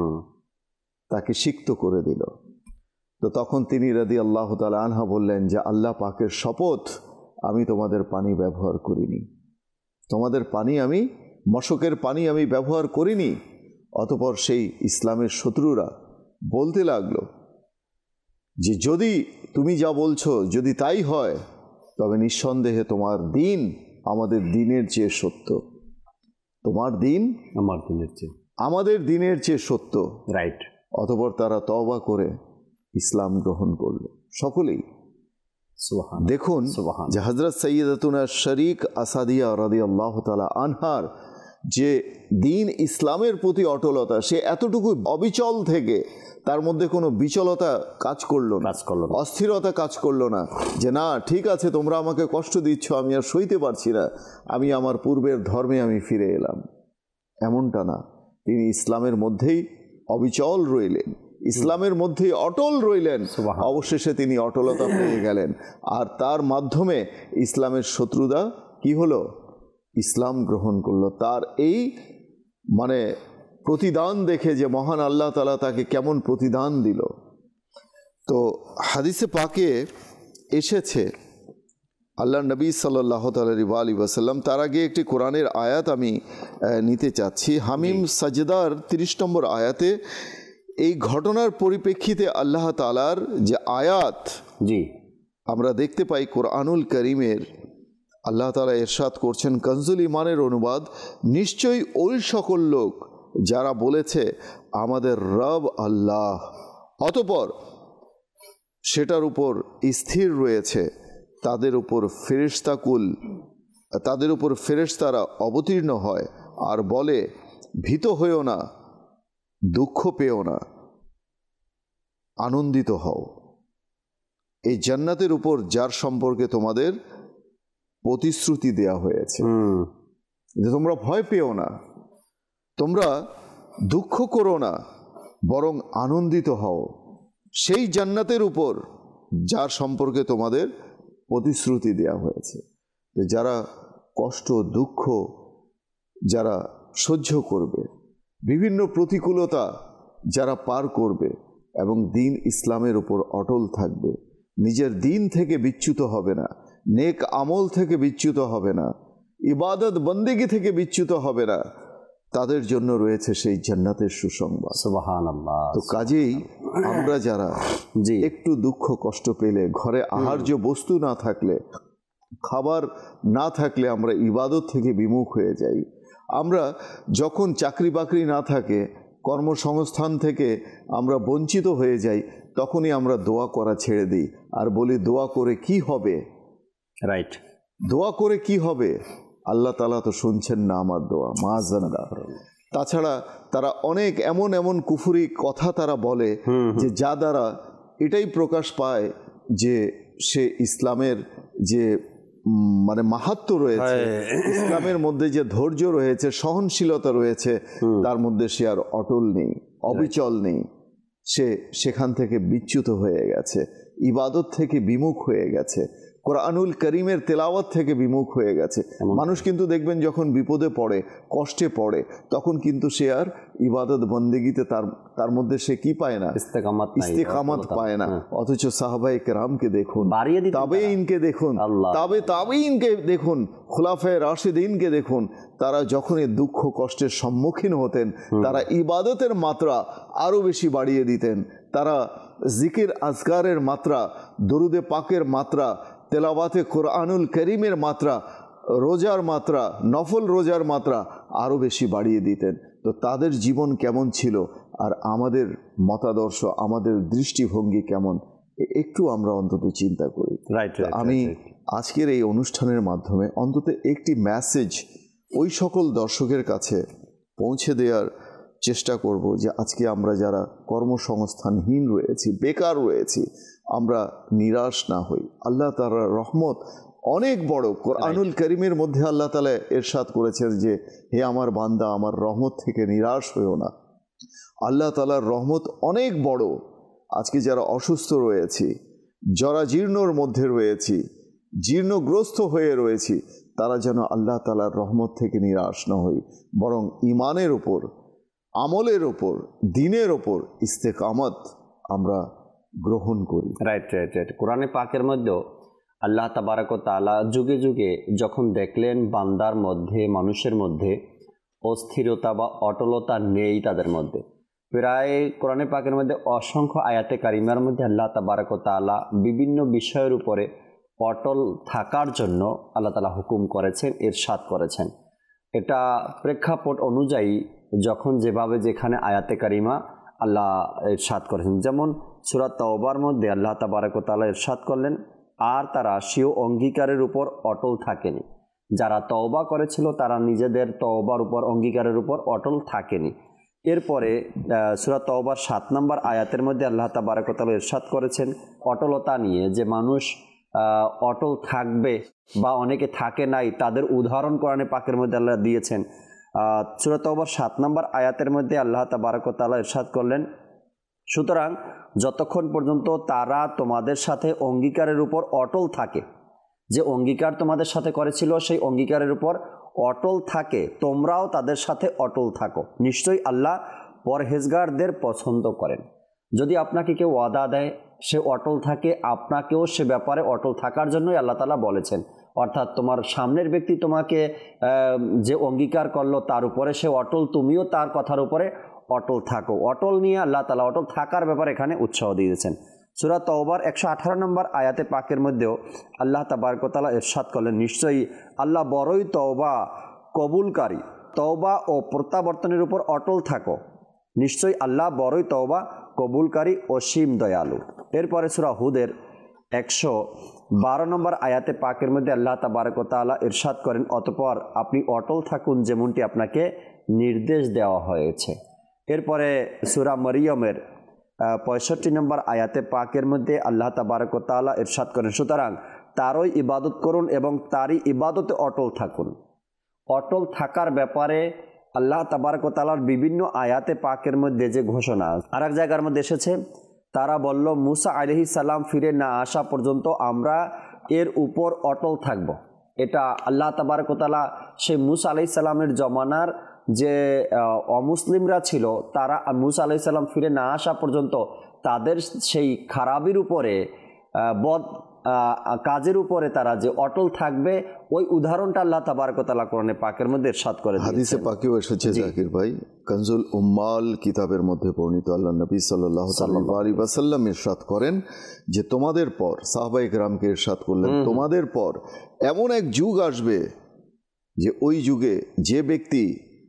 তাকে সিক্ত করে দিল। তো তখন তিনি রাদিয়াল্লাহু তাআলা আনহা বললেন যে আল্লাহ পাকের শপথ, আমি তোমাদের পানি ব্যবহার করিনি, তোমাদের পানি আমি, মশকের পানি আমি ব্যবহার করিনি। অতঃপর সেই ইসলামের শত্রুরা বলতে লাগলো যে যদি তুমি যা বলছো যদি তাই হয়, তবে নিঃসন্দেহে তোমার দিন আমাদের দিনের চেয়ে সত্য, তোমার দিন আমার দিনের চেয়ে আমাদের দিনের চেয়ে সত্য। রাইট। অতঃপর তারা তওবা করে ইসলাম গ্রহণ করল সকলেই। দেখুন যে হযরত সাইয়্যিদাতুনা শরীক আসাদিয়া রাদিয়াল্লাহু তাআলা আনহার যে দিন ইসলামের প্রতি অটলতা, সে এতটুকু অবিচল থেকে তার মধ্যে কোনো বিচলতা কাজ করলো না, অস্থিরতা কাজ করলো না যে না ঠিক আছে তোমরা আমাকে কষ্ট দিচ্ছ, আমি আর সইতে পারছি না, আমি আমার পূর্বের ধর্মে আমি ফিরে এলাম। এমনটা না, তিনি ইসলামের মধ্যেই অবিচল রইলেন, ইসলামের মধ্যেই অটল রইলেন। অবশেষে তিনি অটলতা পেয়ে গেলেন আর তার মাধ্যমে ইসলামের শত্রুরা কি হলো, ইসলাম গ্রহণ করলো। তার এই মানে প্রতিদান দেখে যে মহান আল্লাহ তাআলা তাকে কেমন প্রতিদান দিল। তো হাদিসে পাকে এসেছে আল্লাহ নবী সাল্লাল্লাহু আলাইহি ওয়াসাল্লাম, তার আগে একটি কোরআনের আয়াত আমি নিতে চাচ্ছি। হামিম সাজদার তিরিশ নম্বর আয়াতে এই ঘটনার পরিপ্রেক্ষিতে আল্লাহ তাআলার যে আয়াত জি আমরা দেখতে পাই কোরআনুল করিমের, আল্লাহ তাআলা ইরশাদ করছেন, কনজুল ইমানের অনুবাদ, নিশ্চয়ই ওই সকল লোক যারা বলেছে আমাদের রব আল্লাহ, অতঃপর সেটার উপর স্থির রয়েছে, তাদের উপর ফেরেশতাকুল তাদের উপর ফেরেশতারা অবতীর্ণ হয় আর বলে, ভীত হইও না, দুঃখ পেও না, আনন্দিত হও এই জান্নাতের উপর যার সম্পর্কে তোমাদের প্রতিশ্রুতি দেয়া হয়েছে, যে তোমরা ভয় পেও না, তোমরা দুঃখ করো না, বরং আনন্দিত হও সেই জান্নাতের উপর যার সম্পর্কে তোমাদের প্রতিশ্রুতি দেয়া হয়েছে। যারা কষ্ট দুঃখ যারা সহ্য করবে, বিভিন্ন প্রতিকূলতা যারা পার করবে এবং দিন ইসলামের উপর অটল থাকবে, নিজের দিন থেকে বিচ্যুত হবে না, নেক আমল থেকে বিচ্যুত হবে না, ইবাদত বন্দেগী থেকে বিচ্যুত হবে না, তাদের জন্য রয়েছে সেই জান্নাতের সুসংবাদ। সুবহানাল্লাহ। তো কাজেই আমরা যারা জি একটু দুঃখ কষ্ট পেলে, ঘরে আহার্য বস্তু না থাকলে, খাবার না থাকলে আমরা ইবাদত থেকে বিমুখ হয়ে যাই। আমরা যখন চাকরি বাকরি না থাকে, কর্মসংস্থান থেকে আমরা বঞ্চিত হয়ে যাই, তখনই আমরা দোয়া করা ছেড়ে দিই আর বলি দোয়া করে কি হবে, রাইট, দোয়া করে কি হবে, আল্লাহ তাআলা তো শুনছেন না আমার দোয়া, মাআযাল্লাহ। তাছাড়া তারা অনেক এমন এমন কুফরি কথা তারা বলে যে যা দ্বারা এটাই প্রকাশ পায় যে সে ইসলামের যে মানে মাহাত্ম্য রয়েছে, ইসলামের মধ্যে যে ধৈর্য রয়েছে, সহনশীলতা রয়েছে, তার মধ্যে সে আর অটল নেই, অবিচল নেই, সে সেখান থেকে বিচ্যুত হয়ে গেছে, ইবাদত থেকে বিমুখ হয়ে গেছে, কোরআনুল করিমের তেলাওয়াত থেকে বিমুখ হয়ে গেছে। মানুষ কিন্তু দেখবেন যখন বিপদে পড়ে, কষ্টে পড়ে, তখন কিন্তু সে আর ইবাদত বন্দেগীতে তার তার মধ্যে সে কি পায় না, ইস্তেকামাত ইস্তেকামাত পায় না। অথচ সাহাবায়ে কেরামকে দেখুন, তাবেঈনকে দেখুন, তাবে তাবেঈনকে দেখুন, খুলাফায়ে রাশিদিনকে দেখুন, তারা যখনই দুঃখ কষ্টের সম্মুখীন হতেন, তারা ইবাদতের মাত্রা আরও বেশি বাড়িয়ে দিতেন, তারা জিকির আজকারের মাত্রা, দরুদে পাকের মাত্রা, তেলাওয়াতে কোরআনুল করিমের মাত্রা, রোজার মাত্রা, নফল রোজার মাত্রা আরও বেশি বাড়িয়ে দিতেন। তো তাদের জীবন কেমন ছিল আর আমাদের মতাদর্শ, আমাদের দৃষ্টিভঙ্গি কেমন, একটু আমরা অন্তত চিন্তা করি। আমি আজকের এই অনুষ্ঠানের মাধ্যমে অন্তত একটি মেসেজ ওই সকল দর্শকের কাছে পৌঁছে দেওয়ার চেষ্টা করব যে আজকে আমরা যারা কর্মসংস্থানহীন রয়েছি, বেকার রয়েছি, আমরা নিরাশ না হই। আল্লাহ তাআলার রহমত অনেক বড়। কোরআনুল করিমের মধ্যে আল্লাহ তাআলা ইরশাদ করেছেন যে হে আমার বান্দা, আমার রহমত থেকে নিরাশ হইও না। আল্লাহ তাআলার রহমত অনেক বড়। আজকে যারা অসুস্থ রয়েছি, জরাজীর্ণর মধ্যে রয়েছি, জীর্ণগ্রস্ত হয়ে রয়েছি, তারা যেন আল্লাহ তাআলার রহমত থেকে নিরাশ না হই, বরং ঈমানের উপর, আমলের ওপর, দিনের ওপর ইস্তেকামত আমরা গ্রহণ করি। রাইট রাইট রাইট কোরআনে পাকের মধ্যে আল্লাহ তাবারক ওয়া তাআলা যুগে যুগে যখন দেখলেন বান্দার মধ্যে, মানুষের মধ্যে অস্থিরতা বা অটলতা নেই, তাদের মধ্যে প্রায় কোরআনে পাকের মধ্যে অসংখ্য আয়াতে কারিমার মধ্যে আল্লাহ তাবারক ওয়া তাআলা বিভিন্ন বিষয়ের উপরে অটল থাকার জন্য আল্লাহ তাআলা হুকুম করেছেন, ইরশাদ করেছেন। এটা প্রেক্ষাপট অনুযায়ী যখন যেভাবে যেখানে আয়াতে কারিমা আল্লাহ ইরশাদ করেছেন, যেমন সূরা তাওবার মধ্যে আল্লাহ তাবারক ওয়া তাআলা ইরশাদ করলেন, আর তারা স্বীয় অঙ্গীকারের উপর অটল থাকেনি। যারা তওবা করেছিল তারা নিজেদের তওবার উপর, অঙ্গীকারের উপর অটল থাকেনি। এরপরে সূরা তাওবার সাত নম্বর আয়াতের মধ্যে আল্লাহ তাবারক ওয়া তাআলা ইরশাদ করেছেন অটলতা নিয়ে, যে মানুষ অটল থাকবে বা অনেকে থাকে নাই, তাদের উদাহরণ কোরআনে পাকের মধ্যে আল্লাহ দিয়েছেন। সূরা তাওবার সাত নম্বর আয়াতের মধ্যে আল্লাহ তাবারক ওয়া তাআলা ইরশাদ করলেন, সুতরাং যতক্ষণ পর্যন্ত তারা তোমাদের সাথে অঙ্গীকারের উপর অটল থাকে, যে অঙ্গীকার তোমাদের সাথে করেছিল সেই অঙ্গীকারের উপর অটল থাকে, তোমরাও তাদের সাথে অটল থাকো, নিশ্চয়ই আল্লাহ পরহেজগারদের পছন্দ করেন। যদি আপনাকে কেউ ওয়াদা দেয়, সে অটল থাকে, আপনাকেও সে ব্যাপারে অটল থাকার জন্যই আল্লাহ তাআলা বলেছেন। অর্থাৎ তোমার সামনের ব্যক্তি তোমাকে যে অঙ্গীকার করলো তার উপরে সে অটল, তুমিও তার কথার উপরে অটল থাকো। অটল নিয়ে আল্লাহ তাআলা অটল থাকার ব্যাপারে এখানে উৎসাহ দিয়েছেন। সূরা তাওবার একশো আঠারো নম্বর আয়াতে পাকের মধ্যেও আল্লাহ তাবারক ওয়া তাআলা ইরশাদ করলেন, নিশ্চয়ই আল্লাহ বড়ই তওবা কবুলকারী তওবা ও প্রত্যাবর্তনের উপর অটল থাকো, নিশ্চয়ই আল্লাহ বড়ই তওবা কবুলকারী অসীম দয়ালু। এরপরে সূরা হুদের একশো বারো নম্বর আয়াতে পাকের মধ্যে আল্লাহ তাবারক ওয়া তাআলা ইরশাদ করেন, অতঃপর আপনি অটল থাকুন যেমনটি আপনাকে নির্দেশ দেওয়া হয়েছে। এরপরে সূরা মরিয়মের পঁয়ষট্টি নম্বর আয়াতে পাকের মধ্যে আল্লাহ তাবারক ওয়া তাআলা ইরশাদ করেন, সুতরাং তারই ইবাদত করুন এবং তারই ইবাদতে অটল থাকুন। অটল থাকার ব্যাপারে আল্লাহ তাবারক ওয়া তাআলার বিভিন্ন আয়াতে পাকের মধ্যে যে ঘোষণা, আর এক জায়গার মধ্যে এসেছে, তারা বলল মুসা আলাইহিস সালাম ফিরে না আসা পর্যন্ত আমরা এর উপর অটল থাকব। এটা আল্লাহ তাবারক ওয়া তাআলা সেই মুসা আলাইহিস সালামের জমানার যে অমুসলিমরা ছিল, তারা মুসা আলাইহিস সালাম ফিরে না আসা পর্যন্ত তাদের সেই খারাপির উপরে, বদ কাজের উপরে তারা যে অটল থাকবে, ওই উদাহরণটা আল্লাহ তাবারক ওয়া তাআলা কোরআনে পাকের মধ্যে ইরশাদ করে দিয়েছেন। হাদিসে পাকেও এসেছে জাকির ভাই, কানজুল উম্মাল কিতাবের মধ্যে বর্ণিত আল্লাহ নবী সাল্লাল্লাহু আলাইহি ওয়াসাল্লাম ইরশাদ করেন যে তোমাদের পর, সাহাবায়ে কেরামকে ইরশাদ করলেন, তোমাদের পর এমন এক যুগ আসবে যে ওই যুগে যে ব্যক্তি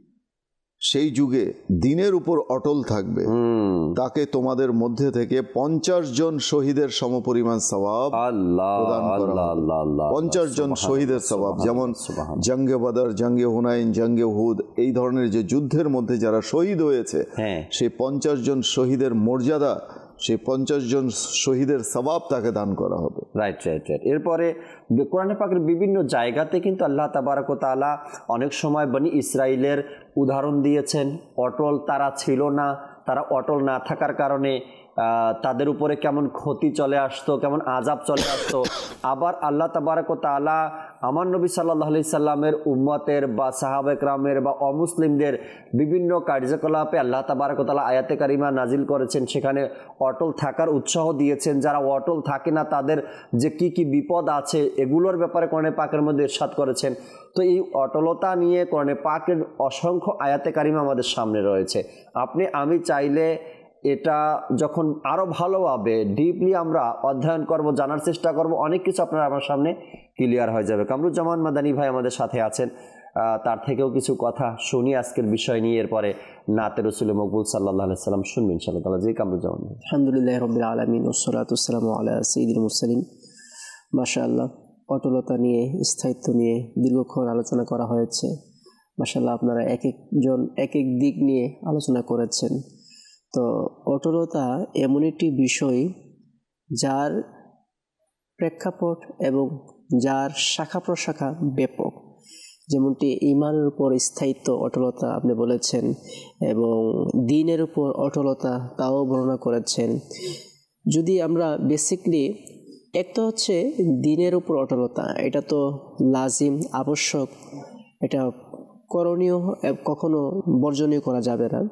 সেই যুগে দিনের উপর অটল থাকবে তাকে তোমাদের মধ্যে থেকে পঞ্চাশ জন শহীদের সমপরিমাণ সওয়াব প্রদান করা হবে। পঞ্চাশ জন শহীদের সওয়াব, যেমন জঙ্গে বদর, জঙ্গে হুনাইন, জঙ্গে উহুদ, এই ধরনের যে যুদ্ধের মধ্যে যারা শহীদ হয়েছে, সেই পঞ্চাশ জন শহীদের মর্যাদা, সেই পঞ্চাশ জন শহীদের সওয়াব তাকে দান করা হবে। রাইট রাইট রাইট এরপরে কোরআনে পাকের বিভিন্ন জায়গাতে কিন্তু আল্লাহ তাবারক ওয়া তাআলা অনেক সময় বনি ইসরাইলের উদাহরণ দিয়েছেন। অটল তারা ছিল না, তারা অটল না থাকার কারণে তাদের উপরে কেমন ক্ষতি চলে আসতো, কেমন আযাব চলে আসতো। আবার আল্লাহ তাবারক ওয়া তাআলা আমার নবী সাল্লাল্লাহু আলাইহি সাল্লামের উম্মতের বা সাহাবা একরামের বা অমুসলিমদের বিভিন্ন কার্যকলাপে আল্লাহ তাবারক ওয়া তাআলা আয়াতে কারিমা নাজিল করেছেন, সেখানে অটল থাকার উৎসাহ দিয়েছেন। যারা অটল থাকে না তাদের যে কি কি বিপদ আছে এগুলোর ব্যাপারে কোরআনে পাকের মধ্যে ইরশাদ করেছেন। তো এই অটলতা নিয়ে কোরআনে পাকের অসংখ্য আয়াতে কারিমা আমাদের সামনে রয়েছে। আপনি আমি চাইলে এটা যখন আরও ভালোভাবে ডিপলি আমরা অধ্যয়ন করব, জানার চেষ্টা করব, অনেক কিছু আপনার আমার সামনে ক্লিয়ার হয়ে যাবে। কামরুজ্জামান মাদানী ভাই আমাদের সাথে আছেন, তার থেকেও কিছু কথা শুনি আজকের বিষয় নিয়ে। এরপরে নাতে রাসূল মকবুল সাল্লাল্লাহু আলাইহি সাল্লাম শুনবেন ইনশাআল্লাহ তাআলা। জি কামরুজ্জামান ভাই। আলহামদুলিল্লাহি রাব্বিল আলামিন ওয়াসসালাতু ওয়াসসালামু আলা সাইয়্যিদিল মুরসালিন। মাশাআল্লাহ, অটলতা নিয়ে, স্থায়িত্ব নিয়ে দীর্ঘক্ষণ আলোচনা করা হয়েছে। মাশাআল্লাহ, আপনারা এক একজন এক এক দিক নিয়ে আলোচনা করেছেন। তো অটলতা এমন একটি বিষয় যার প্রেক্ষাপট এবং যার শাখা প্রশাখা ব্যাপক। যেমনটি ঈমানের উপর স্থায়িত্ব অটলতা আপনি বলেছেন, এবং দ্বীনের উপর অটলতা তাও বর্ণনা করেছেন। যদি আমরা বেসিকলি, একটা হচ্ছে দ্বীনের উপর অটলতা, এটা তো লাজিম, আবশ্যক, এটা করণীয়, কখনো বর্জনীয় করা যাবে না।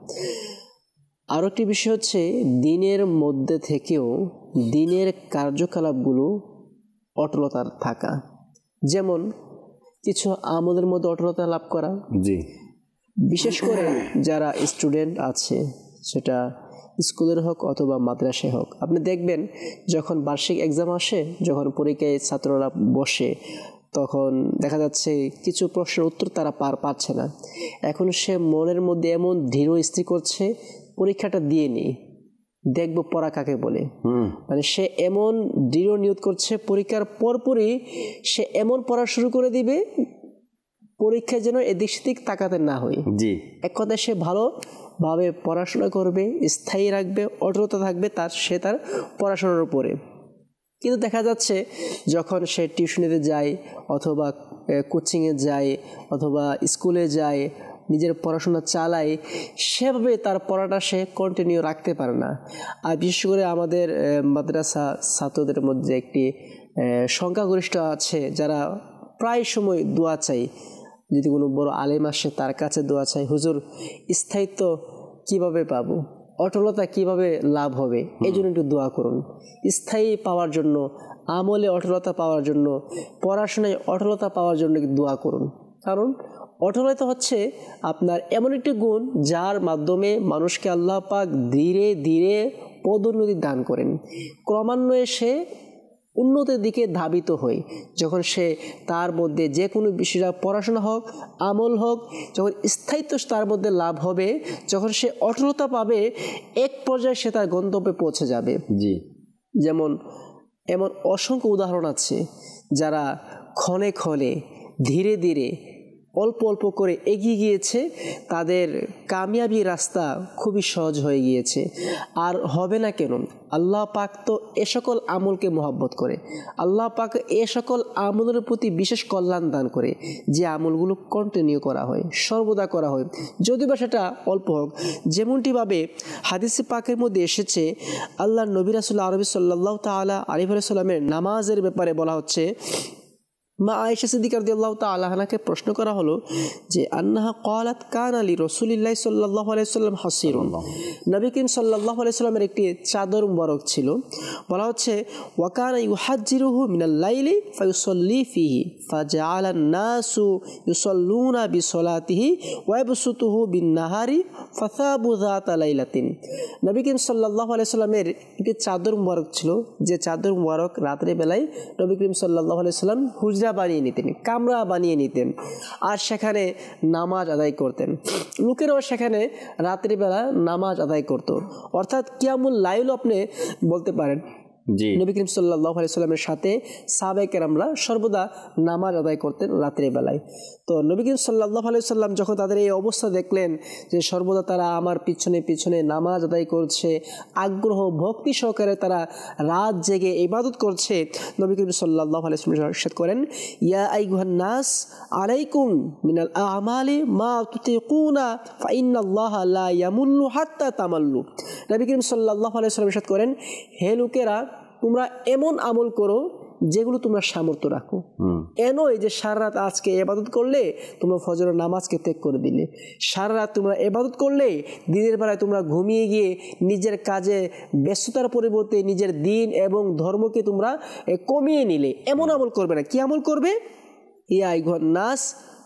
আরও একটি বিষয় হচ্ছে দ্বীনের মধ্যে থেকেও দ্বীনের কার্যকলাপগুলো অটলতার থাকা। যেমন কিছু আমলের মধ্যে অটলতা লাভ করা, জি, বিশেষ করে যারা স্টুডেন্ট আছে, সেটা স্কুলের হোক অথবা মাদ্রাসায় হোক। আপনি দেখবেন যখন বার্ষিক এক্সাম আসে, যখন পরীক্ষায় ছাত্ররা বসে, তখন দেখা যাচ্ছে কিছু প্রশ্নের উত্তর তারা পার পাচ্ছে না। এখন সে মনের মধ্যে এমন দৃঢ় স্থির করছে, পরীক্ষাটা দিয়ে নিই, দেখবো পড়া কাকে বলে। মানে সে এমন দৃঢ় নিয়ত করছে, পরীক্ষার পরপরই সে এমন পড়া শুরু করে দিবে, পরীক্ষায় যেন এদিক সেদিক তাকাতে না হয়। জি, এক কথায় সে ভালোভাবে পড়াশোনা করবে, স্থায়ী রাখবে, অটলতা থাকবে তার সে তার পড়াশোনার উপরে। কিন্তু দেখা যাচ্ছে যখন সে টিউশনিতে যায়, অথবা কোচিংয়ে যায়, অথবা স্কুলে যায়, নিজের পড়াশোনা চালায়, সেভাবে তার পড়াটা সে কন্টিনিউ রাখতে পারে না। আর বিশেষ করে আমাদের মাদ্রাসা ছাত্রদের মধ্যে একটি সংখ্যাগরিষ্ঠ আছে যারা প্রায় সময় দোয়া চাই, যদি কোনো বড় আলেম আসে তার কাছে দোয়া চাই, হুজুর স্থায়িত্ব কিভাবে পাবো, অটলতা কিভাবে লাভ হবে, এই জন্য একটু দোয়া করুন। স্থায়ী পাওয়ার জন্য, আমলে অটলতা পাওয়ার জন্য, পড়াশোনায় অটলতা পাওয়ার জন্য দোয়া করুন। কারণ অটলতা হচ্ছে আপনার এমন একটি গুণ যার মাধ্যমে মানুষকে আল্লাহ পাক ধীরে ধীরে পদোন্নতি দান করেন। ক্রমান্বয়ে সে উন্নতির দিকে ধাবিত হয়, যখন সে তার মধ্যে যে কোনো বিষয়টা পড়াশোনা হোক, আমল হোক, যখন স্থায়িত্ব তার মধ্যে লাভ হবে, যখন সে অটলতা পাবে, এক পর্যায়ে সে তার গন্তব্যে পৌঁছে যাবে। জি, যেমন এমন অসংখ্য উদাহরণ আছে যারা ক্ষণে ক্ষণে ধীরে ধীরে অল্প অল্প করে এগিয়ে গিয়েছে, তাদের কামিয়াবি রাস্তা খুবই সহজ হয়ে গিয়েছে। আর হবে না কেন? আল্লাহ পাক তো এ সকল আমলকে মহব্বত করে, আল্লাহ পাক এ সকল আমলের প্রতি বিশেষ কল্যাণ দান করে, যে আমলগুলো কন্টিনিউ করা হয়, সর্বদা করা হয়, যদিও বা সেটা অল্প হোক। যেমনটিভাবে হাদিসে পাকের মধ্যে এসেছে, আল্লাহ নবী রাসূল আরবি সাল্লাল্লাহু তাআলা আলাইহি ওয়াসাল্লামের নামাজের ব্যাপারে বলা হচ্ছে, মা আয়েশা সিদ্দিকা রাদিয়াল্লাহু তাআলা আনহাকে প্রশ্ন করা হলো যে আন্নাহা ক্বালাত কানা লি রাসূলিল্লাহি সাল্লাল্লাহু আলাইহি ওয়াসাল্লাম হাসিরুন, নবী করিম সাল্লাল্লাহু আলাইহি ওয়াসাল্লামের একটি চাদর মুবারক ছিল। বলা হচ্ছে ওয়া কানা ইউহাজ্জিরুহু মিনাল লাইলি ফায়ুসাল্লি ফিহি ফাজাআলান নাসু ইউসাল্লুনা বিসলাতিহি ওয়া ইয়াবসুতুহু বিন নাহারি ফাসাবু যাতা লাইলাতিন। নবী করিম সাল্লাল্লাহু আলাইহি ওয়াসাল্লামের একটি চাদর মুবারক ছিল, যে চাদর মুবারক রাতের বেলায় নবী করিম সাল্লাল্লাহু আলাইহি ওয়াসাল্লাম হুজরা বানিয়ে নিতেন, কামরা বানিয়ে নিতেন, আর সেখানে নামাজ আদায় করতেন। লোকেরাও সেখানে রাত্রিবেলা নামাজ আদায় করত, অর্থাৎ কিয়ামুল লাইল আপনি বলতে পারেন। নবী করিম সাল্লাল্লাহু আলাইহি ওয়াসাল্লামের সাথে সাহাবায়ে কেরামরা সর্বদা নামাজ আদায় করতেন রাতের বেলায়। তো নবী করিম সাল্লাল্লাহু আলাইহি ওয়াসাল্লাম যখন তাদের এই অবস্থা দেখলেন যে সর্বদা তারা আমার পিছনে পিছনে নামাজ আদায় করছে, আগ্রহ ভক্তি সহকারে তারা রাত জেগে ইবাদত করছে, নবী করিম সাল্লাল্লাহু আলাইহি ওয়াসাল্লাম ইরশাদ করেন, ইয়া আইয়ুহান নাস আলাইকুম মিনাল আমালি মা তুতিকুনা ফা ইন্নাল্লাহা লা ইয়ামুল্লু হাত্তা তামাল্লু। নবী করিম সাল্লাল্লাহু আলাইহি ওয়াসাল্লাম ইরশাদ করেন, হে লোকেরা, তোমরা এমন আমল করো যেগুলো তোমরা সামর্থ্য রাখো। এ নয় যে সারা রাত আজকে ইবাদত করলে তোমরা ফজরের নামাজকে ত্যাগ করে দিলে, সারা রাত তোমরা ইবাদত করলে দিনের বেলায় তোমরা ঘুমিয়ে গিয়ে নিজের কাজে ব্যস্ততার পরিবর্তে নিজের দিন এবং ধর্মকে তোমরা কমিয়ে নিলে, এমন আমল করবে না। কি আমল করবে? ইয়া আইয়ুহান নাস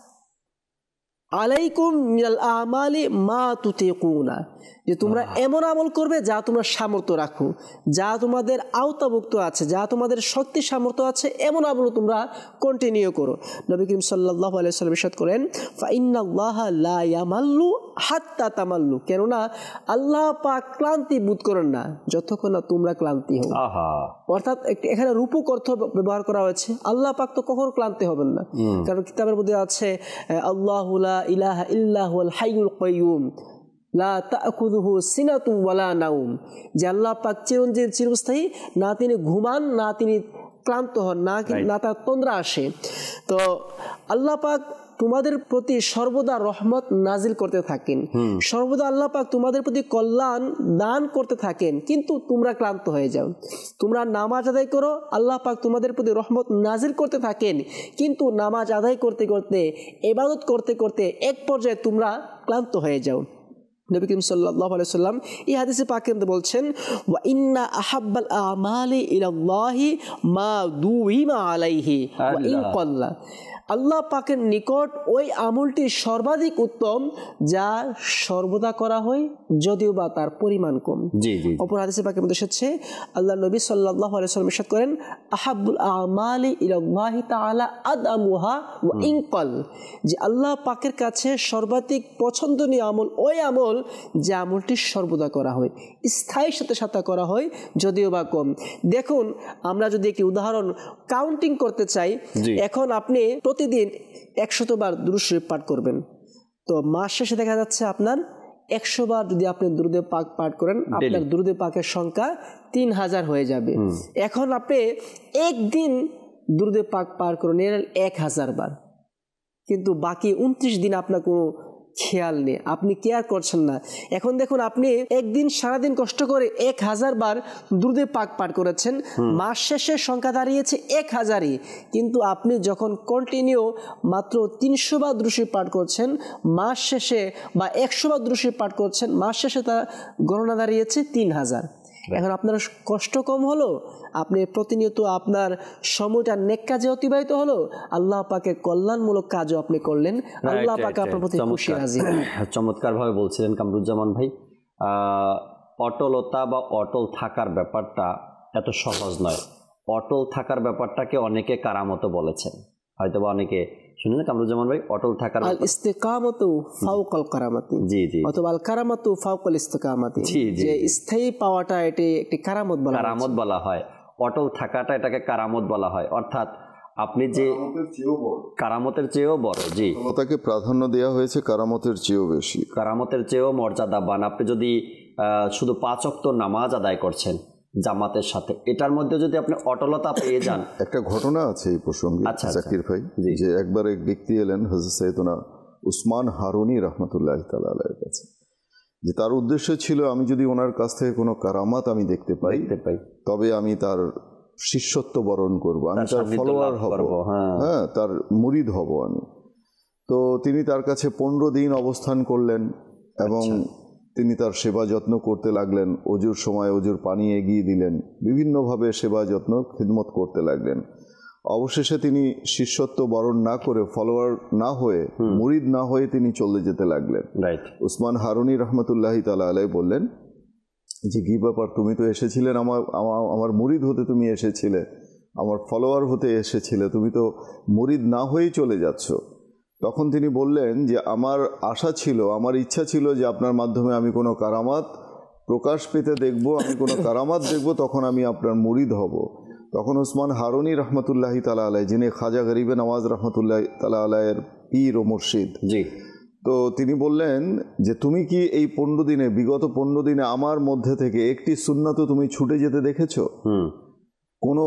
আলাইকুম মিনাল আমালি মা তুতিকুনা, যে তোমরা এমন আমল করবে যা তোমরা সামর্থ্য রাখো, যা তোমাদের আওতাভুক্ত আছে, যা তোমাদের শক্তি সামর্থ্য আছে, এমন আমল তোমরা কন্টিনিউ করো। নবী করিম সাল্লাল্লাহু আলাইহি ওয়াসাল্লাম ইরশাদ করেন, ফা ইন্নাল্লাহা লা ইয়ামাল্লু হাত্তা তামাল্লু, কেননা আল্লাহ পাক ক্লান্তি বোধ করেন না যতক্ষণ না তোমরা ক্লান্তি হও। অর্থাৎ এখানে রূপক অর্থ ব্যবহার করা হয়েছে, আল্লাহ পাক তো কখনো ক্লান্তি হবেন না, কারণ কিতাবের মধ্যে আছে আল্লাহু লা ইলাহা ইল্লা হুয়াল হাইয়ুল কাইয়ুম লা তাখুযুহু সিনাতুন ওয়ালা নাউম, যে আল্লাহ পাক চিরঞ্জীব চিরস্থায়ী, না তিনি ঘুমান না তিনি ক্লান্ত হন, না না তার তন্দ্রা আসে। তো আল্লাহ পাক তোমাদের প্রতি সর্বদা রহমত নাজিল করতে থাকেন, সর্বদা আল্লাহ পাক তোমাদের প্রতি কল্যাণ দান করতে থাকেন, কিন্তু তোমরা ক্লান্ত হয়ে যাও। তোমরা নামাজ আদায় করো, আল্লাহ পাক তোমাদের প্রতি রহমত নাজিল করতে থাকেন, কিন্তু নামাজ আদায় করতে করতে ইবাদত করতে করতে এক পর্যায়ে তোমরা ক্লান্ত হয়ে যাও। নবী করিম সাল্লাল্লাহু আলাইহি ওয়াসাল্লাম এই হাদিসে পাকে বলছেন, ওয়া ইন্না আহাব্বাল আমালি ইলাল্লাহি মা দুইমা আলাইহি ওয়া ইন ক্বাল্লা, আল্লাহ পাকের নিকট ওই আমলটি সর্বাধিক উত্তম যা সর্বদা করা হয় যদিও বা তার পরিমাণ কম। অপর হাদিসে পাকের মধ্যে এসেছে, আল্লাহ নবী সাল্লাল্লাহু আলাইহি ওয়াসাল্লাম ইরশাদ করেন, আহাব্বুল আমালি ইলাল্লাহি তাআলা আদআমুহা ওয়া ইন ক্বাল, যে আল্লাহ পাকের কাছে সর্বাধিক পছন্দনীয় আমল ওই আমল যে আমলটি সর্বদা করা হয়, স্থায়ীর সাথে সাথে করা হয় যদিও বা কম। দেখুন, আমরা যদি একটি উদাহরণ কাউন্টিং করতে চাই, এখন আপনি প্রতিদিন একশত বার দুরূদ শরীফ পাঠ করবেন, তো মাস শেষে দেখা যাচ্ছে আপনার একশো বার যদি আপনি দুরূদে পাক পাঠ করেন, আপনার দুরূদে পাকের সংখ্যা তিন হাজার হয়ে যাবে। এখন আপনি একদিন দুরূদে পাক পাঠ করে নিলেন এক হাজার বার, কিন্তু বাকি উনত্রিশ দিন আপনার কোনো খেয়াল নেই, আপনি কেয়ার করছেন না। এখন দেখুন, আপনি একদিন সারাদিন কষ্ট করে এক হাজার বার দুরূদে পাক পাঠ করেছেন, মাস শেষে সংখ্যা দাঁড়িয়েছে এক হাজারই, কিন্তু আপনি যখন কন্টিনিউ মাত্র তিনশো বার দুরূদ শরীফ পাঠ করছেন মাস শেষে, বা একশো বার দুরূদ শরীফ পাঠ করছেন মাস শেষে, তার গণনা দাঁড়িয়েছে তিন হাজার। এখন আপনার কষ্ট কম হলো, আপনি প্রতিনিয়ত আপনার সময়টা নেক কাজে অতিবাহিত হলো, আল্লাহ পাকের কল্যাণমূলক কাজও আপনি করলেন, আল্লাহ পাক আপনার প্রতি খুশি রাজি। চমৎকারভাবে বলছিলেন কামরুজ্জামান ভাই। অটলতা বা অটল থাকার ব্যাপারটা এত সহজ নয়। অটল থাকার ব্যাপারটাকে অনেকে কারামতও বলেছেন, হয়তো বা অনেকে শুনেন কামরুজ্জামান ভাই, অটল থাকার আল ইস্তিকামাতু ফাওকাল কারামাতি, জি জি, অথবা আল কারামাতু ফাওকাল ইস্তিকামাতি, জি, জি, যে জি। স্থায়ী পাওয়াটা এটি একটি কারামত বলা হয়। কারামত বলা হয়, অটল থাকাটা এটাকে কারামত বলা হয়। অর্থাৎ আপনি যে কারামতের চেয়েও বড়, জি, তাকে প্রাধান্য দেওয়া হয়েছে কারামতের চেয়েও বেশি, কারামতের চেয়েও মর্যাদাবান। আপনি যদি আহ, শুধু পাঁচ ওয়াক্ত নামাজ আদায় করছেন জামাতের সাথে, এটার মধ্যে যদি আপনি অটলতা পেয়ে যান। একটা ঘটনা আছে এই প্রসঙ্গে আচ্ছা, আচ্ছা। জাকির ভাই, জি। যে একবার এক ব্যক্তি এলেন হযরত সাইয়েদনা উসমান হারুনি রহমতুল্লাহ তাআলা আলাইহির কাছে, যে তার উদ্দেশ্য ছিল আমি যদি ওনার কাছ থেকে কোনো কারামাত আমি দেখতে পাই দেখতে পাই তবে আমি তার শিষ্যত্ব বরণ করব, আমি তার তার সান্নিধ্য ফলোয়ার লাভ হব, করব, হ্যাঁ। হ্যাঁ তার মুরিদ হব আমি। তো তিনি তার কাছে পনেরো দিন অবস্থান করলেন এবং তিনি তার সেবা যত্ন করতে লাগলেন। অজুর সময় অজুর পানি এগিয়ে দিলেন, বিভিন্নভাবে সেবা যত্ন খিদমত করতে লাগলেন। অবশেষে তিনি শিষ্যত্ব বরণ না করে, ফলোয়ার না হয়ে, মুরিদ না হয়ে তিনি চলে যেতে লাগলেন। রাইট। উসমান হারুনি রহমতুল্লাহি তাআলা আলাইহি বললেন যে কি ব্যাপার, তুমি তো এসেছিলেন আমার আমার- আমার মুরিদ হতে, তুমি এসেছিলে আমার ফলোয়ার হতে এসেছিলে, তুমি তো মুরিদ না হয়েই চলে যাচ্ছ। তখন তিনি বললেন যে আমার আশা ছিল, আমার ইচ্ছা ছিল যে আপনার মাধ্যমে আমি কোনো কারামাত প্রকাশ পেতে দেখব, আমি কোনো কারামাত দেখব, তখন আমি আপনার মুরিদ হব। তখন উসমান হারুনি রহমতুল্লাহি তাআলা আলাইহি, যিনি খাজা গরিবে নওয়াজ রহমতুল্লাহ তাআলা আলাইহির পীর ও মুর্শিদ, জি, তো তিনি বললেন যে তুমি কি এই পনেরো দিনে, বিগত পনেরো দিনে আমার মধ্যে থেকে একটি সুন্নাত তুমি ছুটে যেতে দেখেছো? হুম, কোনো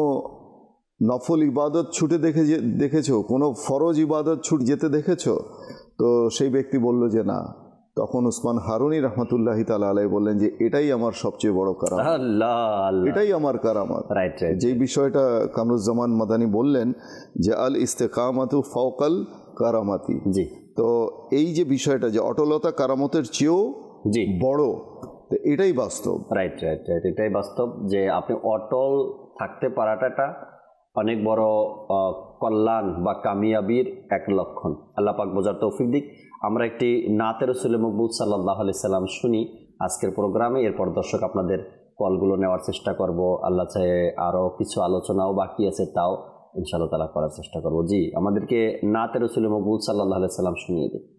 নফল ইবাদত ছুটে দেখে যে দেখেছো? কোনো ফরজ ইবাদত ছুট যেতে দেখেছো? তো সেই ব্যক্তি বলল যে না। তখন উসমান হারুনি রহমতুল্লাহি তাআলা আলাইহি বললেন যে এটাই আমার সবচেয়ে বড় কারামাত, আল্লাহ আল্লাহ, এটাই আমার কারামাত। রাইট রাইট, যেই বিষয়টা কামরুজ্জামান মাদানী বললেন যে আল ইস্তেকামাতু ফাওকাল কারামাতি, জি তো এই যে বিষয়টা যে অটলতা কারামতের চেয়েও জি, বড়, তো এটাই বাস্তব। রাইট রাইট রাইট, এটাই বাস্তব যে আপনি অটল থাকতে পারাটা একটা অনেক বড় আহ, কল্যাণ বা কামিয়াবির এক লক্ষণ। আল্লাহ পাক বোঝার তৌফিক দিক। আমরা একটি নাতে রাসূল মকবুল সাল্লাল্লাহু আলাইহি সাল্লাম শুনি আজকের প্রোগ্রামে, এরপর দর্শক আপনাদের কলগুলো নেওয়ার চেষ্টা করব। আল্লাহ চাহে আরও কিছু আলোচনাও বাকি আছে, তাও ইনশাআল্লাহ তাআলা করার চেষ্টা করব। জি, আমাদেরকে নাতে রাসূল মকবুল সাল্লাল্লাহু আলাইহি সাল্লাম শুনিয়ে দিন।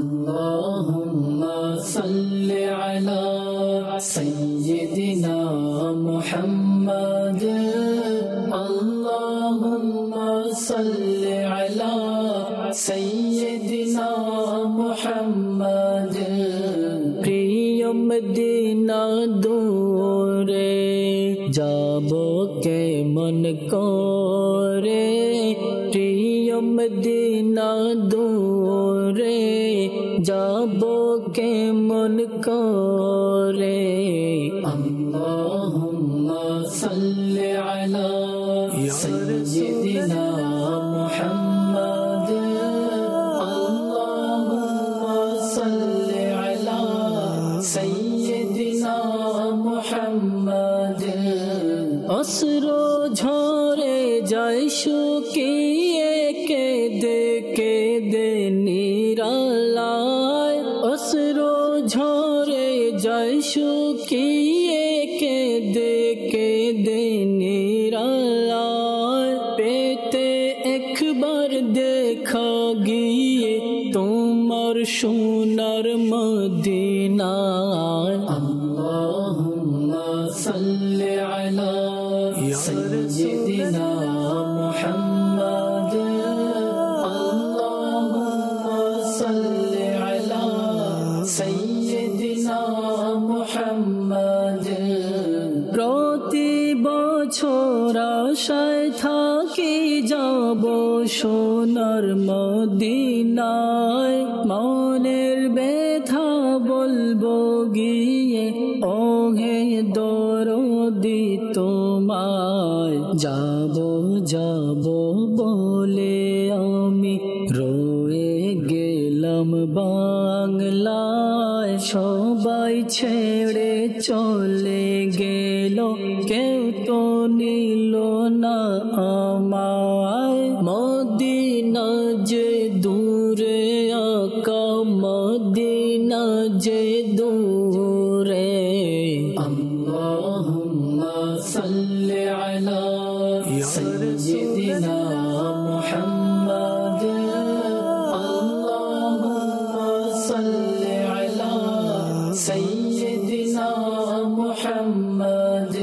Allahumma salli ala sayyidina Muhammad, Allahumma salli ala sayyidina Muhammad, priya Medina dore jabo ke man kore, priya Medina dore যাবো কেমন করে। আল্লাহুম্মা সাল্লি আলা সাইয়্যিদিনা মুহাম্মাদ, আল্লাহুম্মা সাল্লি আলা সাইয়্যিদিনা মুহাম্মাদ। অশ্র ঝরে যায় শুকিয়ে কেঁদে কেঁদে নিরালায়, অশ্র ঝরে যায় শুকিয়ে কেঁদে কেঁদে নিরালায়, পেতে একবার দেখা গিয়ে তোমার সোনার মদিনায়। আল্লাহুম্মা সাল্লি আলা সাইয়্যিদিনা মুহাম্মাদ, আল্লাহুম্মা সাল্লি আলা সাইয়্যিদিনা মুহাম্মাদ। প্রতি বছর আশায় থাকি যাব সোনার মদিনায়, মনের ব্যথা বলবো গিয়ে ওহে দরদি তোমায়। যাব যাব বলে আমি রয়ে গেলাম বাংলায়, সবাই ছেড়ে চলে গেল কেউ তো নিল না আমায়। মদিনা যে দূরে আকা, মদিনা যে দূরে। আল্লাহুম্মা সাল্লি আলা سيدنا محمد اللهم صل على سيدنا محمد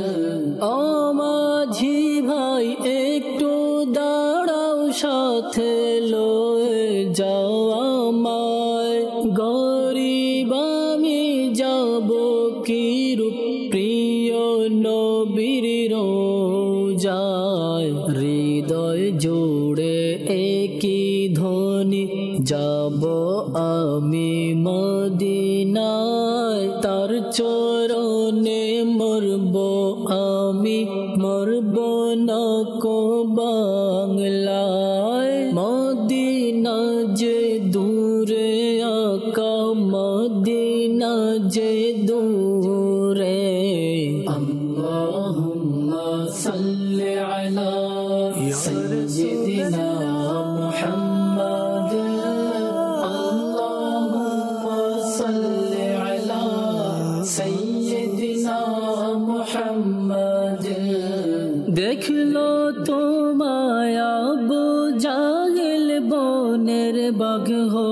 আমাঝি ভাই একটু দাঁড়াও সাথে লয়ে যাও আমায় গরিব আমি যাব কি রূপ প্রিয় নবীর রোজায় হৃদয় জোড়ে একই ধ্বনি যাব আমি মদিনায় তার চরণে মরব আমি মরব না কো বাংলায় মদিনা যে দূরে আকা মদিনা যে দূরে আল্লাহুম্মা সাল্লি আলা সাইয়্যিদিনা মুহাম্মাদ আল্লাহুম্মা সাল্লি আলা সাইয়্যিদিনা মুহাম্মাদ দেখলো তোমায় আবু জাহেল বনের বাঘ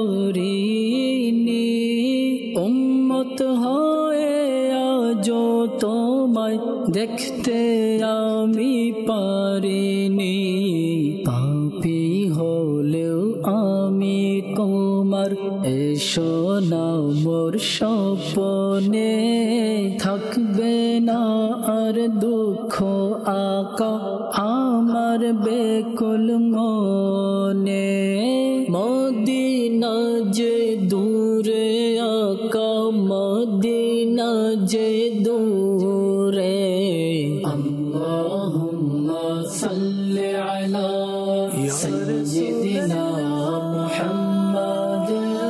হরিণী উম্মত হয়ে আজো তোমায় দেখতে আমি পারিনি পাপী হলেও আমি তোমার এসো না মোর স্বপ্নে থাকবে না আর দুঃখ আকা আমার বেকুল মনে মদিনা যে দূরে আকা মদিনা যে দূরে আল্লাহুম্মা সাল্লি আলা সাইয়্যিদিনা মুহাম্মাদ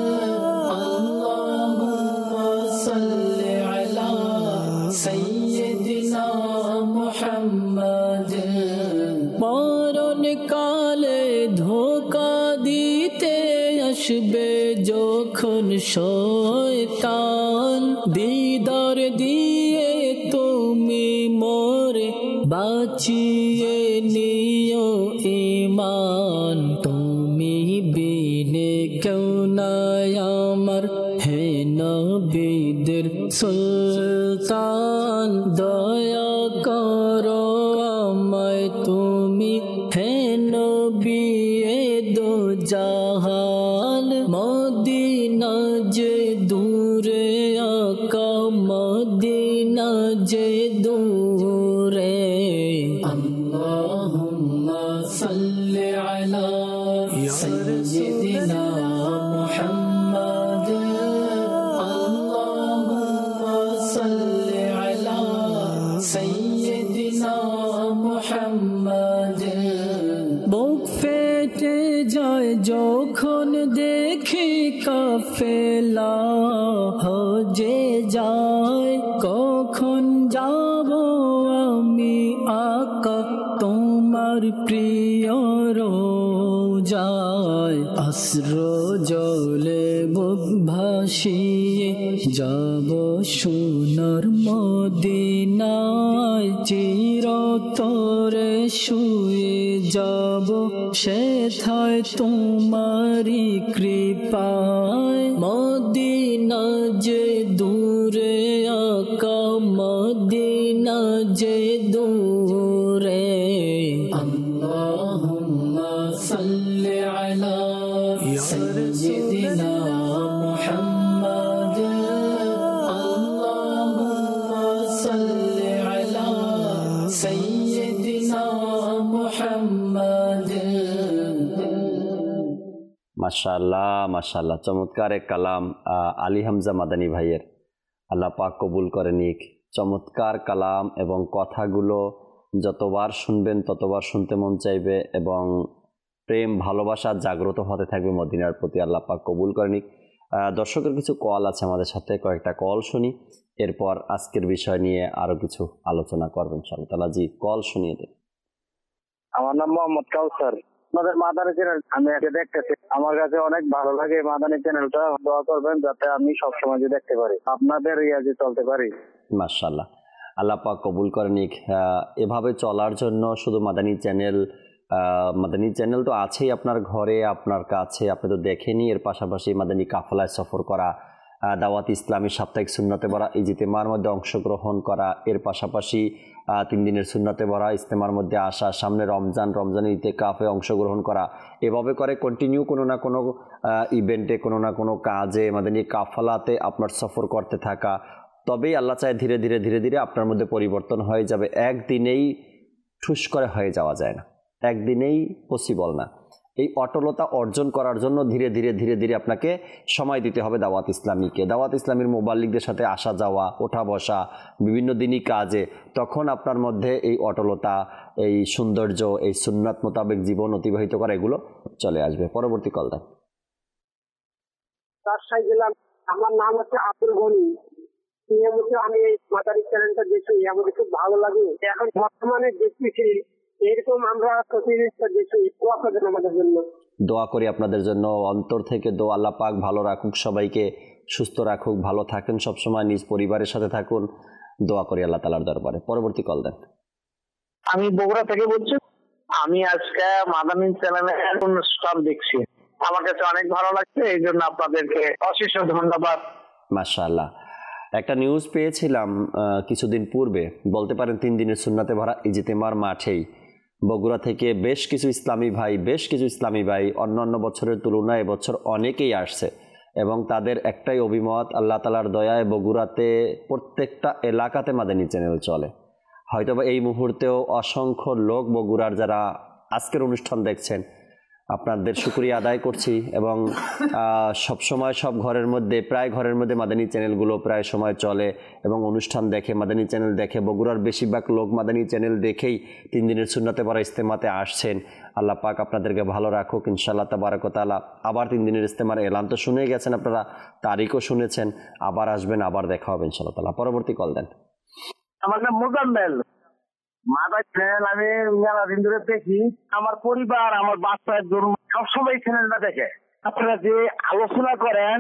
আল্লাহুম্মা সাল্লি আলা সাইয়্যিদিনা মুহাম্মাদ মরণ কালে ধোঁকা দিতে আসবে যখন শয়তান দিদার দিয়ে তুমি মোরে বাঁচিয়ে নিও ঈমান তুমি বিনে কেউ নাই আমার হে নবীদের সুলতান দয়া করো আমায় তুমি হে নবী এ দো জাহান মদিনা যে দূরে আকা মদিনা যে দূরে আল্লাহুম্মা সাল্লি আলা সাইয়্যিদিনা মুহাম্মাদ আল্লাহুম্মা সাল্লি আলা সাইয়্যিদিনা মুহাম্মাদ বুক ফেটে যায় যখন দেখি কাফেলা হজে যায় কখন যাব আমি আকা তোমার প্রিয় রোজায় অশ্র জলে বুক ভাসিয়ে যাব সোনার মদিনায় চিরতরে শুয়ে যাব সেথায় তোমারি কৃপায় মদিনা যে দূরে আকা মদিনা যে দূরে আল্লাহুম্মা সাল্লি আলা সাইয়্যিদিনা মুহাম্মাদ আল্লাহুম্মা সাল্লি আলা সাইয়্যিদিনা মুহাম্মাদ মাশাআল্লাহ মাশাআল্লাহ চমৎকার এক কালাম আলী হামজা মাদানী ভাইয়ের আল্লাহ পাক কবুল করে নিক চমৎকার কালাম এবং কথাগুলো যতবার শুনবেন ততবার শুনতে মন চাইবে এবং প্রেম ভালোবাসা জাগ্রত হতে থাকবে মদিনার প্রতি আল্লাহ পাক কবুল করে নিক দর্শকের কিছু কল আছে আমাদের সাথে কয়েকটা কল শুনি এরপর আজকের বিষয় নিয়ে আরো কিছু আলোচনা করবেন ইনশাআল্লাহ তাআলা জি কল শুনিয়ে দেন আমার নাম মোহাম্মদ কাউসার আপনাদের মাদানী চ্যানেল আমি আগে দেখতেছি আমার কাছে অনেক ভালো লাগে মাদানী চ্যানেলটা দোয়া করবেন যাতে আমি সবসময় দেখতে পারি আপনাদের ইয়াজি চলতে পারি মাশাআল্লাহ আল্লাহ পাক কবুল করে নিক। এভাবে চলার জন্য শুধু মাদানী চ্যানেল মাদানী চ্যানেল তো আছেই আপনার ঘরে, আপনার কাছে, আপনি তো দেখেনি। এর পাশাপাশি মাদানী কাফেলায় সফর করা, দাওয়াত ইসলামী সাপ্তাহিক সুন্নতে ভরা ইজতেমার মধ্যে অংশগ্রহণ করা, এর পাশাপাশি তিন দিনের সুন্নতে ভরা ইজতেমার মধ্যে আসা, সামনে রমজান, রমজানের ইতিকাফে অংশগ্রহণ করা, এভাবে করে কন্টিনিউ কোনো না কোনো ইভেন্টে, কোনো না কোনো কাজে মাদানী কাফেলাতে আপনার সফর করতে থাকা, তবেই আল্লাহ চায় ধীরে ধীরে ধীরে ধীরে আপনার মধ্যে পরিবর্তন হয়ে যাবে। একদিনেই ঠুস করে হয়ে যাওয়া যায় না, একদিনেই পসিবল না। এই অটলতা অর্জন করার জন্য ধীরে ধীরে ধীরে ধীরে আপনাকে সময় দিতে হবে দাওয়াত ইসলামীকে। দাওয়াত ইসলামীর মোবাল্লিকদের সাথে আসা যাওয়া, ওঠা বসা, বিভিন্ন দিনই কাজে, তখন আপনার মধ্যে এই অটলতা, এই সৌন্দর্য, এই সুন্নাত মোতাবেক জীবন অতিবাহিত করা, এগুলো চলে আসবে। পরবর্তী কল দেন। আমার নাম হচ্ছে আব্দুল গনি। আমি এই মাদানী চ্যানেলটা দেখি, আমাকে খুব ভালো লাগে। এখন বর্তমানে দেখতেছি এরকম আমরা আমাদের জন্য দোয়া করি আপনাদের জন্য, অন্তর থেকে দোয়া। আল্লাহ পাক ভালো রাখুক, সবাইকে সুস্থ রাখুক, ভালো থাকেন, সবসময় নিজ পরিবারের সাথে থাকুন, দোয়া করি আল্লাহ তাআলার দরবারে। পরবর্তী কল দেন। আমি বগুড়া থেকে বলছি। আমি আজকে মাদানী চ্যানেলে অনুষ্ঠান দেখছি, আমার কাছে অনেক ভালো লাগছে, এই জন্য আপনাদেরকে অশেষ ধন্যবাদ। মাশাআল্লাহ। একটা নিউজ পেয়েছিলাম কিছুদিন পূর্বে, বলতে পারেন তিন দিনের সুন্নাতে ভরা ইজতেমার মাঠেই বগুড়া থেকে বেশ কিছু ইসলামী ভাই বেশ কিছু ইসলামী ভাই অন্য অন্য বছরের তুলনায় এবছর অনেকেই আসছে, এবং তাদের একটাই অভিমত, আল্লাহ তাআলার দয়ায় বগুড়াতে প্রত্যেকটা এলাকাতে মাদানী চ্যানেল চলে। হয়তোবা এই মুহূর্তেও অসংখ্য লোক বগুড়ার যারা আজকের অনুষ্ঠান দেখছেন, আপনাদের শুকরিয়া আদায় করছি। এবং সব সময় সব ঘরের মধ্যে, প্রায় ঘরের মধ্যে মাদানী চ্যানেলগুলো প্রায় সময় চলে এবং অনুষ্ঠান দেখে, মাদানী চ্যানেল দেখে। বগুড়ার বেশিরভাগ লোক মাদানী চ্যানেল দেখেই তিন দিনের সুন্নাতে ভরা ইজতেমাতে আসছেন। আল্লাহ পাক আপনাদেরকে ভালো রাখুক ইনশাআল্লাহ তাবারাক ওয়া তাআলা। আবার তিন দিনের ইজতেমার এলান তো শুনে গেছেন আপনারা, তারিখও শুনেছেন, আবার আসবেন, আবার দেখা হবে ইনশাআল্লাহ তাআলা। পরবর্তী কল দেন। আমার নাম মোজাম্মেল। মাদানী চ্যানেল আমি মেলা দিন ধরে দেখি, আমার পরিবার, আমার বাচ্চা সবসময় চ্যানেলটা দেখে। আপনারা যে আলোচনা করেন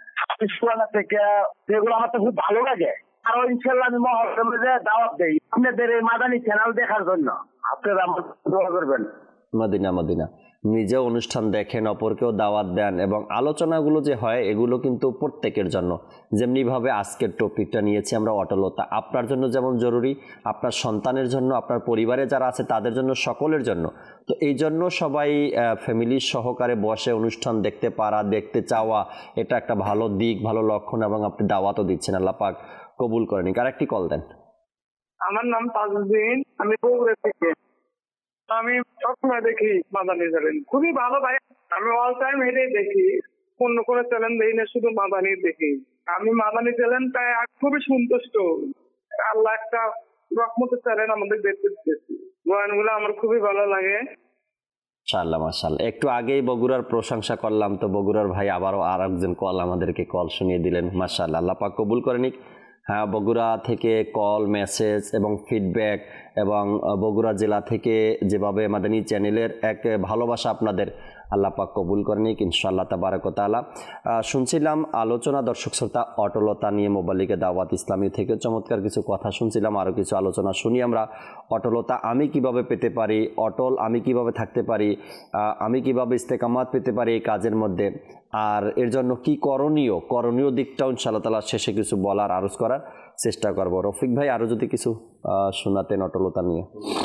থেকে, যেগুলো আমার তো খুব ভালো লাগে। আরো ইনশাআল্লাহ আমি মহরমে দাওয়াত দেই আপনাদের এই মাদানী চ্যানেল দেখার জন্য। আপনারা আমার দোয়া করবেন। মদিনা মদিনা নিজেও অনুষ্ঠান দেখেন, অপরকেও দাওয়াত দেন, এবং আলোচনাগুলো যে হয় এগুলো কিন্তু প্রত্যেকের জন্য। যেমনিভাবে আজকের টপিকটা নিয়েছি আমরা অটলতা, আপনার জন্য যেমন জরুরি, আপনার সন্তানের জন্য, আপনার পরিবারে যারা আছে তাদের জন্য, সকলের জন্য। তো এই জন্য সবাই ফ্যামিলির সহকারে বসে অনুষ্ঠান দেখতে পারা, দেখতে চাওয়া, এটা একটা ভালো দিক, ভালো লক্ষণ, এবং আপনি দাওয়াতও দিচ্ছেন। আল্লাহ পাক কবুল করেন। আরেকটি কল দেন। আমার নাম তাজউদ্দিন, আমি বগুড়া থেকে। আমি সবসময় দেখি মাদানী চ্যানেল, খুবই ভালো ভাই। আমি অল টাইম এটাই দেখি, অন্য কোনো চ্যানেল দেখি না, শুধু মাদানী দেখি। আমি মাদানী চ্যানেলটায় খুবই সন্তুষ্ট। আল্লাহ একটা রহমতের চ্যানেল আমাদের দেখতে দিয়েছে, গানগুলো আমার খুবই ভালো লাগে। মাশাআল্লাহ মাশাআল্লাহ। একটু আগেই বগুড়ার প্রশংসা করলাম, তো বগুড়ার ভাই আবারও আর একজন কল আমাদেরকে কল শুনিয়ে দিলেন। মাশাআল্লাহ, আল্লাহ পাক কবুল করে নিক। হ্যাঁ, বগুড়া থেকে কল, মেসেজ এবং ফিডব্যাক, এবং বগুড়া জেলা থেকে যেভাবে মাদানী চ্যানেলের এক ভালোবাসা আপনাদের, আল্লাহ পাক কবুল করে নিক ইনশাআল্লাহ তাবারাক ওয়া তাআলা। শুনছিলাম আলোচনা, দর্শক শ্রোতা, অটলতা নিয়ে মোবাল্লিকে দাওয়াত ইসলামী থেকে চমৎকার কিছু কথা শুনছিলাম। আরও কিছু আলোচনা শুনি আমরা। অটলতা আমি কিভাবে পেতে পারি, অটল আমি কিভাবে থাকতে পারি, আমি কিভাবে ইস্তেকামাত পেতে পারি এই কাজের মধ্যে, আর এর জন্য কি করণীয়, করণীয় দিকটাও ইনশাআল্লাহ তাআলা শেষে কিছু বলার, আরজ করার চেষ্টা করব। রফিক ভাই আরও যদি কিছু শোনাতেন অটলতা নিয়ে।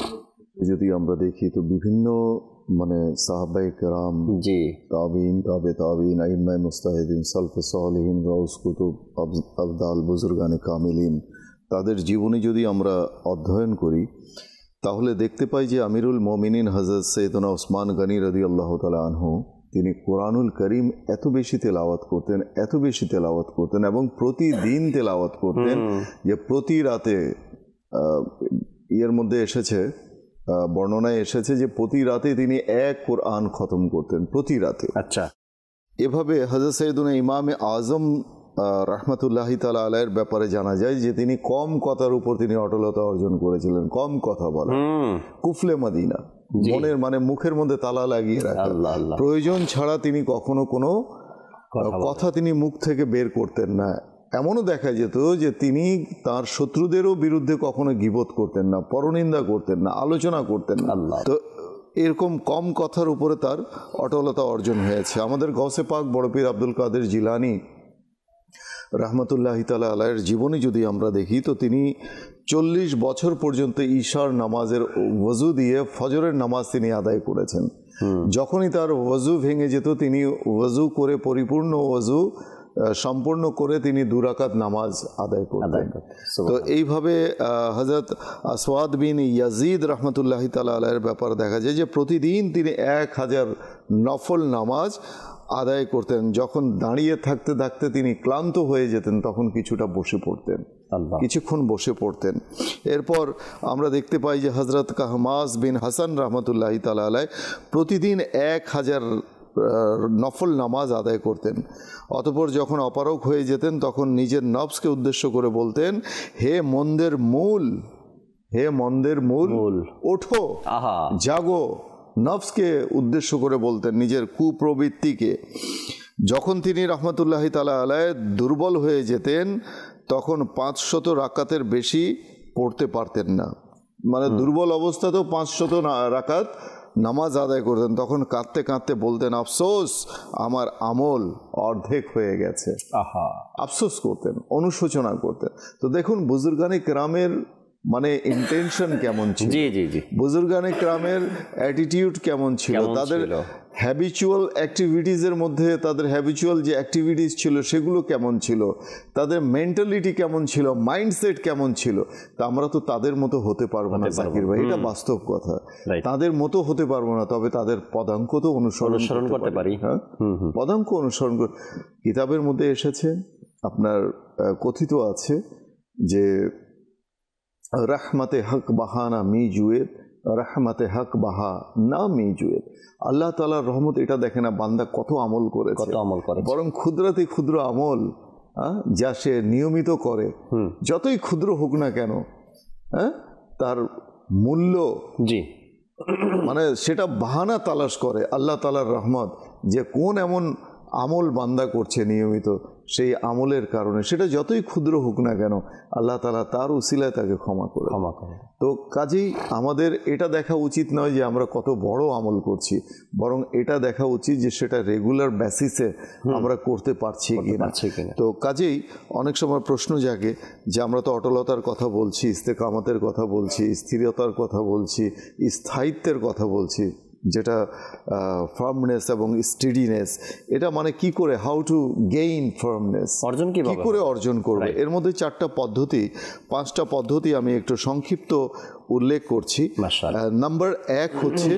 যদি আমরা দেখি তো বিভিন্ন মানে সাহাবায়ে কেরাম, জি, তাবিঈন, তাবে তাবিঈন, আইম্মায়ে মুজতাহিদিন, সালফে সালেহিন, গাউস কুতুব, আবদাল, বুজুরগানে কামিলিন, তাদের জীবনী যদি আমরা অধ্যয়ন করি তাহলে দেখতে পাই যে আমিরুল মুমিনিন হযরত সৈয়দনা ওসমান গনি রাদিয়াল্লাহু তাআলা আনহু, তিনি কোরআনুল করিম এত বেশি তেলাওয়াত করতেন, এত বেশি তেলাওয়াত করতেন এবং প্রতিদিন তেলাওয়াত করতেন যে প্রতি রাতে, এর মধ্যে এসেছে, বর্ণনায় এসেছে যে প্রতি রাতে তিনি এক কোরআন খতম করতেন, প্রতি রাতে। আচ্ছা, এভাবে হযরত সৈয়দনা ইমামে আজম রহমতুল্লাহি তাআলা আলাইহির ব্যাপারে জানা যায় যে তিনি কম কথার উপর তিনি অটলতা অর্জন করেছিলেন। কম কথা বলা, কুফলে মদিনা, মনের মানে মুখের মধ্যে তালা লাগিয়ে রাখা, প্রয়োজন ছাড়া তিনি কখনো কোনো কথা তিনি মুখ থেকে বের করতেন না। এমনও দেখা যেত যে তিনি তার শত্রুদেরও বিরুদ্ধে কখনো গীবত করতেন না, পরনিন্দা করতেন না, আলোচনা করতেন না। তো এরকম কম কথার উপরে তার অটলতা অর্জন হয়েছে। আমাদের গৌসে পাক বড় পীর আব্দুল কাদের জিলানী রহমতুল্লাহি তাআলা আলাইহির জীবনী যদি আমরা দেখি, তো তিনি চল্লিশ বছর পর্যন্ত ঈশার নামাজের ওযু দিয়ে ফজরের নামাজ তিনি আদায় করেছেন। যখনই তার ওযু ভেঙে যেত তিনি ওযু করে পরিপূর্ণ ওযু সম্পূর্ণ করে তিনি দুরাকাত নামাজ আদায় করতেন। তো এইভাবে হযরত আসওয়াদ বিন ইয়াজিদ রহমতুল্লাহি তাআলা আলাইহির ব্যাপার দেখা যায় যে প্রতিদিন তিনি এক হাজার নফল নামাজ আদায় করতেন। যখন দাঁড়িয়ে থাকতে থাকতে তিনি ক্লান্ত হয়ে যেতেন তখন কিছুটা বসে পড়তেন, কিছুক্ষণ বসে পড়তেন। এরপর আমরা দেখতে পাই যে হযরত কাহমাস বিন হাসান রহমতুল্লাহি তাআলা আলাইহি প্রতিদিন এক হাজার নফল নামাজ আদায় করতেন। অতঃপর যখন অপারগ হয়ে যেতেন তখন নিজের নফসকে উদ্দেশ্য করে বলতেন, হে মন্দের মূল, হে মন্দের মূল, ওঠো, জাগো। নফসকে উদ্দেশ্য করে বলতেন, নিজের কুপ্রবৃত্তিকে। যখন তিনি রহমতুল্লাহি তাআলা আলাইহি দুর্বল হয়ে যেতেন তখন পাঁচশত রাকাতের বেশি পড়তে পারতেন না, মানে দুর্বল অবস্থাতেও পাঁচশত রাকাত নামাজ আদায় করতেন। তখন কাঁদতে কাঁদতে বলতেন, আফসোস আমার আমল অর্ধেক হয়ে গেছে। আহা, আফসোস করতেন, অনুশোচনা করতেন। তো দেখুন বুজুর্গানে কেরামের মানে ইন্টেনশন কেমন ছিল, জি জি জি বুজুর্গানে কেরামের অ্যাটিটিউড কেমন ছিল, তাদের হ্যাবিচুয়াল অ্যাক্টিভিটিসের মধ্যে তাদের হ্যাবিচুয়াল যে অ্যাক্টিভিটিস ছিল সেগুলো কেমন ছিল, তাদের মেন্টালিটি কেমন ছিল, মাইন্ডসেট কেমন ছিল। তা আমরা তো তাদের মতো হতে পারবো না জাকির ভাই, এটা বাস্তব কথা। তাদের মতো হতে পারবো না, তবে তাদের পদাঙ্ক তো অনুসরণ করতে পারি। হ্যাঁ, পদাঙ্ক অনুসরণ কর। কিতাবের মধ্যে এসেছে, আপনার কথিত আছে যে রহমতে হক বাহানা মি জুয়েদ, রহমতে হক বাহা না মি জুয়েদ। আল্লাহ তাআলার রহমত এটা দেখে না বান্দা কত আমল করেছে, কত আমল করে, বরং ক্ষুদ্রাতি ক্ষুদ্র আমল যা সে নিয়মিত করে, যতই ক্ষুদ্র হোক না কেন, হ্যাঁ, তার মূল্য, জি মানে সেটা বাহানা তালাশ করে আল্লাহ তাআলার রহমত, যে কোন এমন আমল বান্দা করছে নিয়মিত, সেই আমলের কারণে সেটা যতই ক্ষুদ্র হোক না কেন আল্লাহ তাআলা তার উসিলায় তাকে ক্ষমা করে ক্ষমা করে তো কাজেই আমাদের এটা দেখা উচিত নয় যে আমরা কত বড় আমল করছি, বরং এটা দেখা উচিত যে সেটা রেগুলার বেসিসে আমরা করতে পারছি কিনা। তো কাজেই অনেক সময় প্রশ্ন জাগে যে আমরা তো অটলতার কথা বলছি, ইস্তেকামতের কথা বলছি, স্থিরতার কথা বলছি, স্থায়িত্বের কথা বলছি, যেটা ফার্মনেস এবং স্টেডিনেস, এটা মানে কি করে, হাউ টু গেইন ফার্মনেস, অর্জন কি করে অর্জন করবে। এর মধ্যে চারটা পদ্ধতি, পাঁচটা পদ্ধতি আমি একটু সংক্ষিপ্ত উল্লেখ করছি। নাম্বার এক হচ্ছে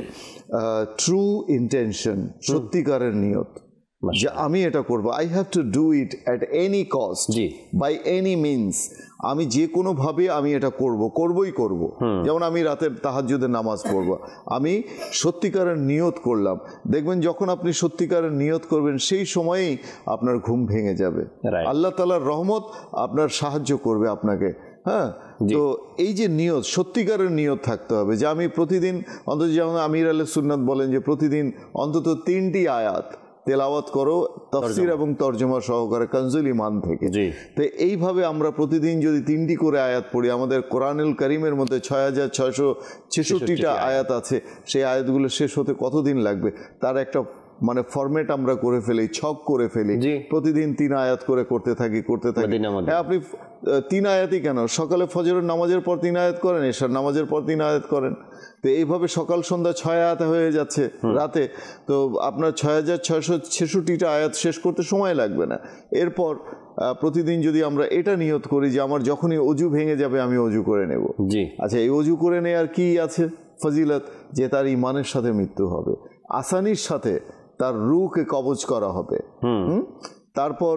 ট্রু ইন্টেনশন, সত্যিকারের নিয়ত, যে আমি এটা করব, I have to do it at any cost, by any means, আমি যে কোনোভাবে আমি এটা করব, করবই করব। যেমন আমি রাতের তাহাজ্জুদের নামাজ পড়ব, আমি সত্যিকারের নিয়ত করলাম। দেখবেন যখন আপনি সত্যিকারের নিয়ত করবেন সেই সময়েই আপনার ঘুম ভেঙে যাবে, আল্লাহ তাআলার রহমত আপনার সাহায্য করবে আপনাকে। হ্যাঁ, তো এই যে নিয়ত, সত্যিকারের নিয়ত থাকতে হবে যে আমি প্রতিদিন অন্তত, যেমন আমির আহলে সুন্নাত বলেন যে প্রতিদিন অন্তত তিনটি আয়াত তেলাওয়াত করো তাফসীর এবং তরজমা সহকারে কানজুল ঈমান থেকে। তো এইভাবে আমরা প্রতিদিন যদি তিনটি করে আয়াত পড়ি, আমাদের কোরআনুল কারীমের মধ্যে ছয় হাজার ছয়শো ছেষট্টিটা আয়াত আছে, সেই আয়াতগুলো শেষ হতে কতদিন লাগবে তার একটা মানে ফরম্যাট আমরা করে ফেলি, ছক করে ফেলি, প্রতিদিন তিন আয়াত করে করতে থাকি করতে থাকি হ্যাঁ, আপনি তিন আয়াতই কেন, সকালে ফজরের নামাজের পর তিন আয়াত করেন, এশার নামাজের পর তিন আয়াত করেন, তো এইভাবে সকাল সন্ধ্যা ছয় আয়াত হয়ে যাচ্ছে রাতে। তো আপনার ছয় হাজার ছয়শো ছেষট্টিটা আয়াত শেষ করতে সময় লাগবে না। এরপর প্রতিদিন যদি আমরা এটা নিয়ত করি যে আমার যখনই অজু ভেঙে যাবে আমি অজু করে নেব, জি আচ্ছা, এই অজু করে নেওয়ার কি আছে ফজিলত, যে তার ঈমানের সাথে মৃত্যু হবে, আসানির সাথে তার রূহকে কবজ করা হবে, হুম, তারপর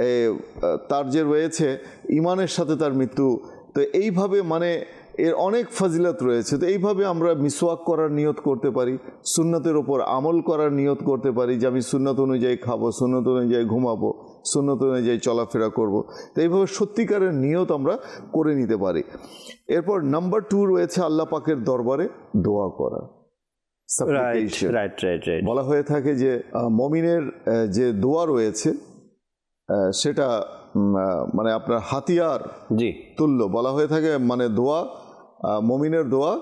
তার যে রয়েছে ঈমানের সাথে তার মৃত্যু। তো এইভাবে মানে এর অনেক ফজিলত রয়েছে। তো এইভাবে আমরা মিসওয়াক করার নিয়ত করতে পারি, সুন্নতের ওপর আমল করার নিয়ত করতে পারি যে আমি সুন্নত অনুযায়ী খাবো, সুন্নত অনুযায়ী ঘুমাবো, সুন্নত অনুযায়ী চলাফেরা করব। তো এইভাবে সত্যিকারের নিয়ত আমরা করে নিতে পারি। এরপর নাম্বার টু রয়েছে আল্লাহ পাকের দরবারে দোয়া করা। বলা হয়ে থাকে যে মমিনের যে দোয়া রয়েছে সেটা উম, আহ, মানে আপনার হাতিয়ার জি তুল্য বলা হয়ে থাকে, মানে দোয়া আহ, মমিনের দোয়া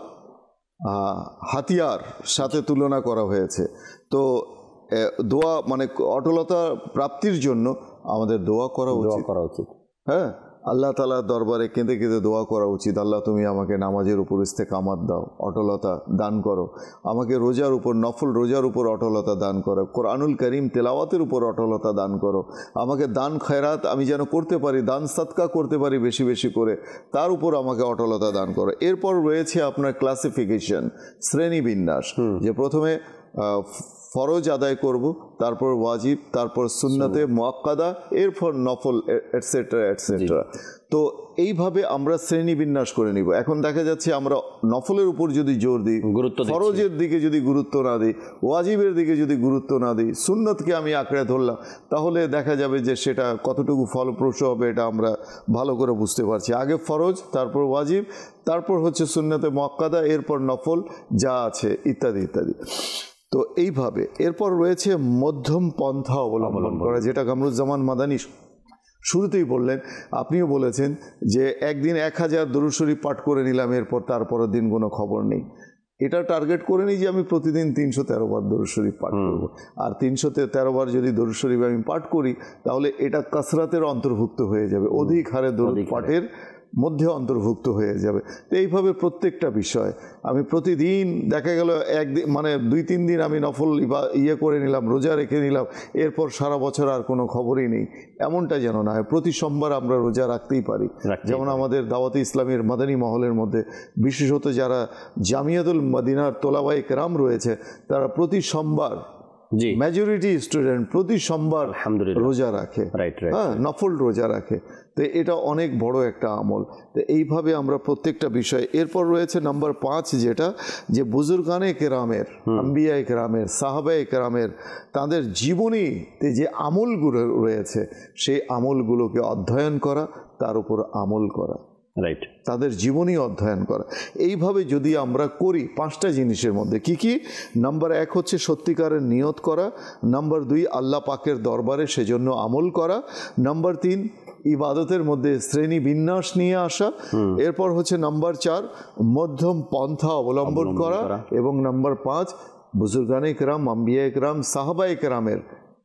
আহ, হাতিয়ার সাথে তুলনা করা হয়েছে। তো এ, দোয়া মানে অটলতা প্রাপ্তির জন্য আমাদের দোয়া করা দোয়া উচিত। করা উচিত। হ্যাঁ, আল্লাহ তাআলার দরবারে কেঁদে কেঁদে দোয়া করা উচিত। আল্লাহ তুমি আমাকে নামাজের উপর ইস্তেকামাত দাও, অটলতা দান করো, আমাকে রোজার উপর, নফল রোজার উপর অটলতা দান করো, কোরআনুল করিম তেলাওয়াতের উপর অটলতা দান করো, আমাকে দান খয়রাত আমি যেন করতে পারি, দান সাদকা করতে পারি বেশি বেশি করে, তার উপর আমাকে অটলতা দান করো। এরপর রয়েছে আপনার ক্লাসিফিকেশন, শ্রেণীবিন্যাস, যে প্রথমে আহ, ফরজ আদায় করব, তারপর ওয়াজিব, তারপর সুন্নতে মুআক্কাদা, এরপর নফল, এটসেট্রা এটসেট্রা। তো এইভাবে আমরা শ্রেণীবিন্যাস করে নিব। এখন দেখা যাচ্ছে আমরা নফলের উপর যদি জোর দিই, গুরুত্ব দিচ্ছি, ফরজের দিকে যদি গুরুত্ব না দিই, ওয়াজিবের দিকে যদি গুরুত্ব না দিই, সুন্নতকে আমি আঁকড়ে ধরলাম, তাহলে দেখা যাবে যে সেটা কতটুকু ফলপ্রসূ হবে এটা আমরা ভালো করে বুঝতে পারছি। আগে ফরজ, তারপর ওয়াজিব, তারপর হচ্ছে সুন্নতে মুআক্কাদা, এরপর নফল যা আছে ইত্যাদি ইত্যাদি। তো এইভাবে এরপর রয়েছে মধ্যম পন্থা অবলম্বন করা, যেটা কামরুজ্জামান মাদানী শুরুতেই বললেন, আপনিও বলেছেন যে একদিন এক হাজার দরুদ শরীফ পাঠ করে নিলাম, এরপর তারপরের দিন কোনো খবর নেই। এটা টার্গেট করে নিই যে আমি প্রতিদিন তিনশো তেরো বার দরুদ শরীফ পাঠ করব, আর তিনশো তেরো বার যদি দরুদ শরীফ আমি পাঠ করি তাহলে এটা কাসরাতের অন্তর্ভুক্ত হয়ে যাবে, অধিক হারে দরুদ পাঠের মধ্যে অন্তর্ভুক্ত হয়ে যাবে। তো এইভাবে প্রত্যেকটা বিষয় আমি প্রতিদিন দেখা গেল একদিন মানে দুই তিন দিন আমি নফল বা ইয়ে করে নিলাম, রোজা রেখে নিলাম, এরপর সারা বছর আর কোনো খবরই নেই, এমনটা যেন না হয়। প্রতি সোমবার আমরা রোজা রাখতেই পারি। যেমন আমাদের দাওয়াতে ইসলামের মাদানী মহলের মধ্যে বিশেষত যারা জামিয়াতুল মদিনার তোলাবায়ে কেরাম রয়েছে, তারা প্রতি সোমবার, মেজরিটি স্টুডেন্ট প্রতি সোমবার রোজা রাখে, হ্যাঁ, নফল রোজা রাখে। তো এটা অনেক বড় একটা আমল। তো এইভাবে আমরা প্রত্যেকটা বিষয়। এরপর রয়েছে নাম্বার পাঁচ, যেটা যে বুজুর্গানে কেরামের, আম্বিয়ায়ে কেরামের, সাহাবায়ে কেরামের, তাদের জীবনীতে যে আমলগুলো রয়েছে সেই আমলগুলোকে অধ্যয়ন করা, তার উপর আমল করা, রাইট, তাদের জীবনী অধ্যয়ন করা। এইভাবে যদি আমরা করি পাঁচটা জিনিসের মধ্যে কি কি, নাম্বার এক হচ্ছে সত্যিকারের নিয়ত করা, নাম্বার দুই আল্লাহ পাকের দরবারে সেজন্য আমল করা, নাম্বার তিন ইবাদতের মধ্যে শ্রেণী বিন্যাস নিয়ে আসা, এরপর হচ্ছে নাম্বার চার মধ্যম পন্থা অবলম্বন করা, এবং নাম্বার পাঁচ বুজুর্গানে কেরাম, আম্বিয়ায়ে কেরাম, সাহাবায়ে কেরামের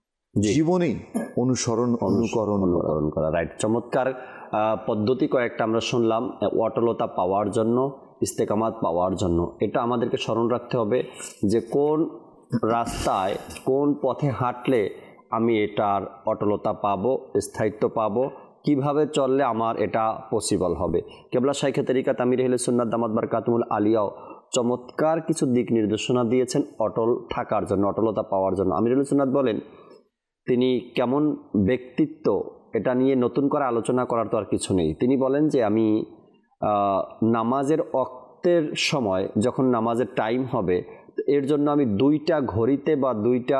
জীবনী অনুসরণ অনুকরণ অনুকরণ করা। রাইট, চমৎকার পদ্ধতি কয়েকটা আমরা শুনলাম অটলতা পাওয়ার জন্য, ইস্তেকামাত পাওয়ার জন্য। এটা আমাদেরকে স্মরণ রাখতে হবে যে কোন রাস্তায় কোন পথে হাঁটলে আমি এটার অটলতা পাবো, স্থায়িত্ব পাবো, কিভাবে চললে আমার এটা পসিবল হবে। কেবলা শাইখে তরিকাত আমির আহলে সুন্নাত দামাত বারকাতুহুল আলিয়াও চমৎকার কিছু দিক নির্দেশনা দিয়েছেন অটল থাকার জন্য, অটলতা পাওয়ার জন্য। আমির আহলে সুন্নাত বলেন, তিনি কেমন ব্যক্তিত্ব এটা নিয়ে নতুন করে আলোচনা করার তো আর কিছু নেই। তিনি বলেন যে আমি নামাজের ওয়াক্তের সময় যখন নামাজের টাইম হবে, এর জন্য আমি দুইটা ঘড়িতে বা দুইটা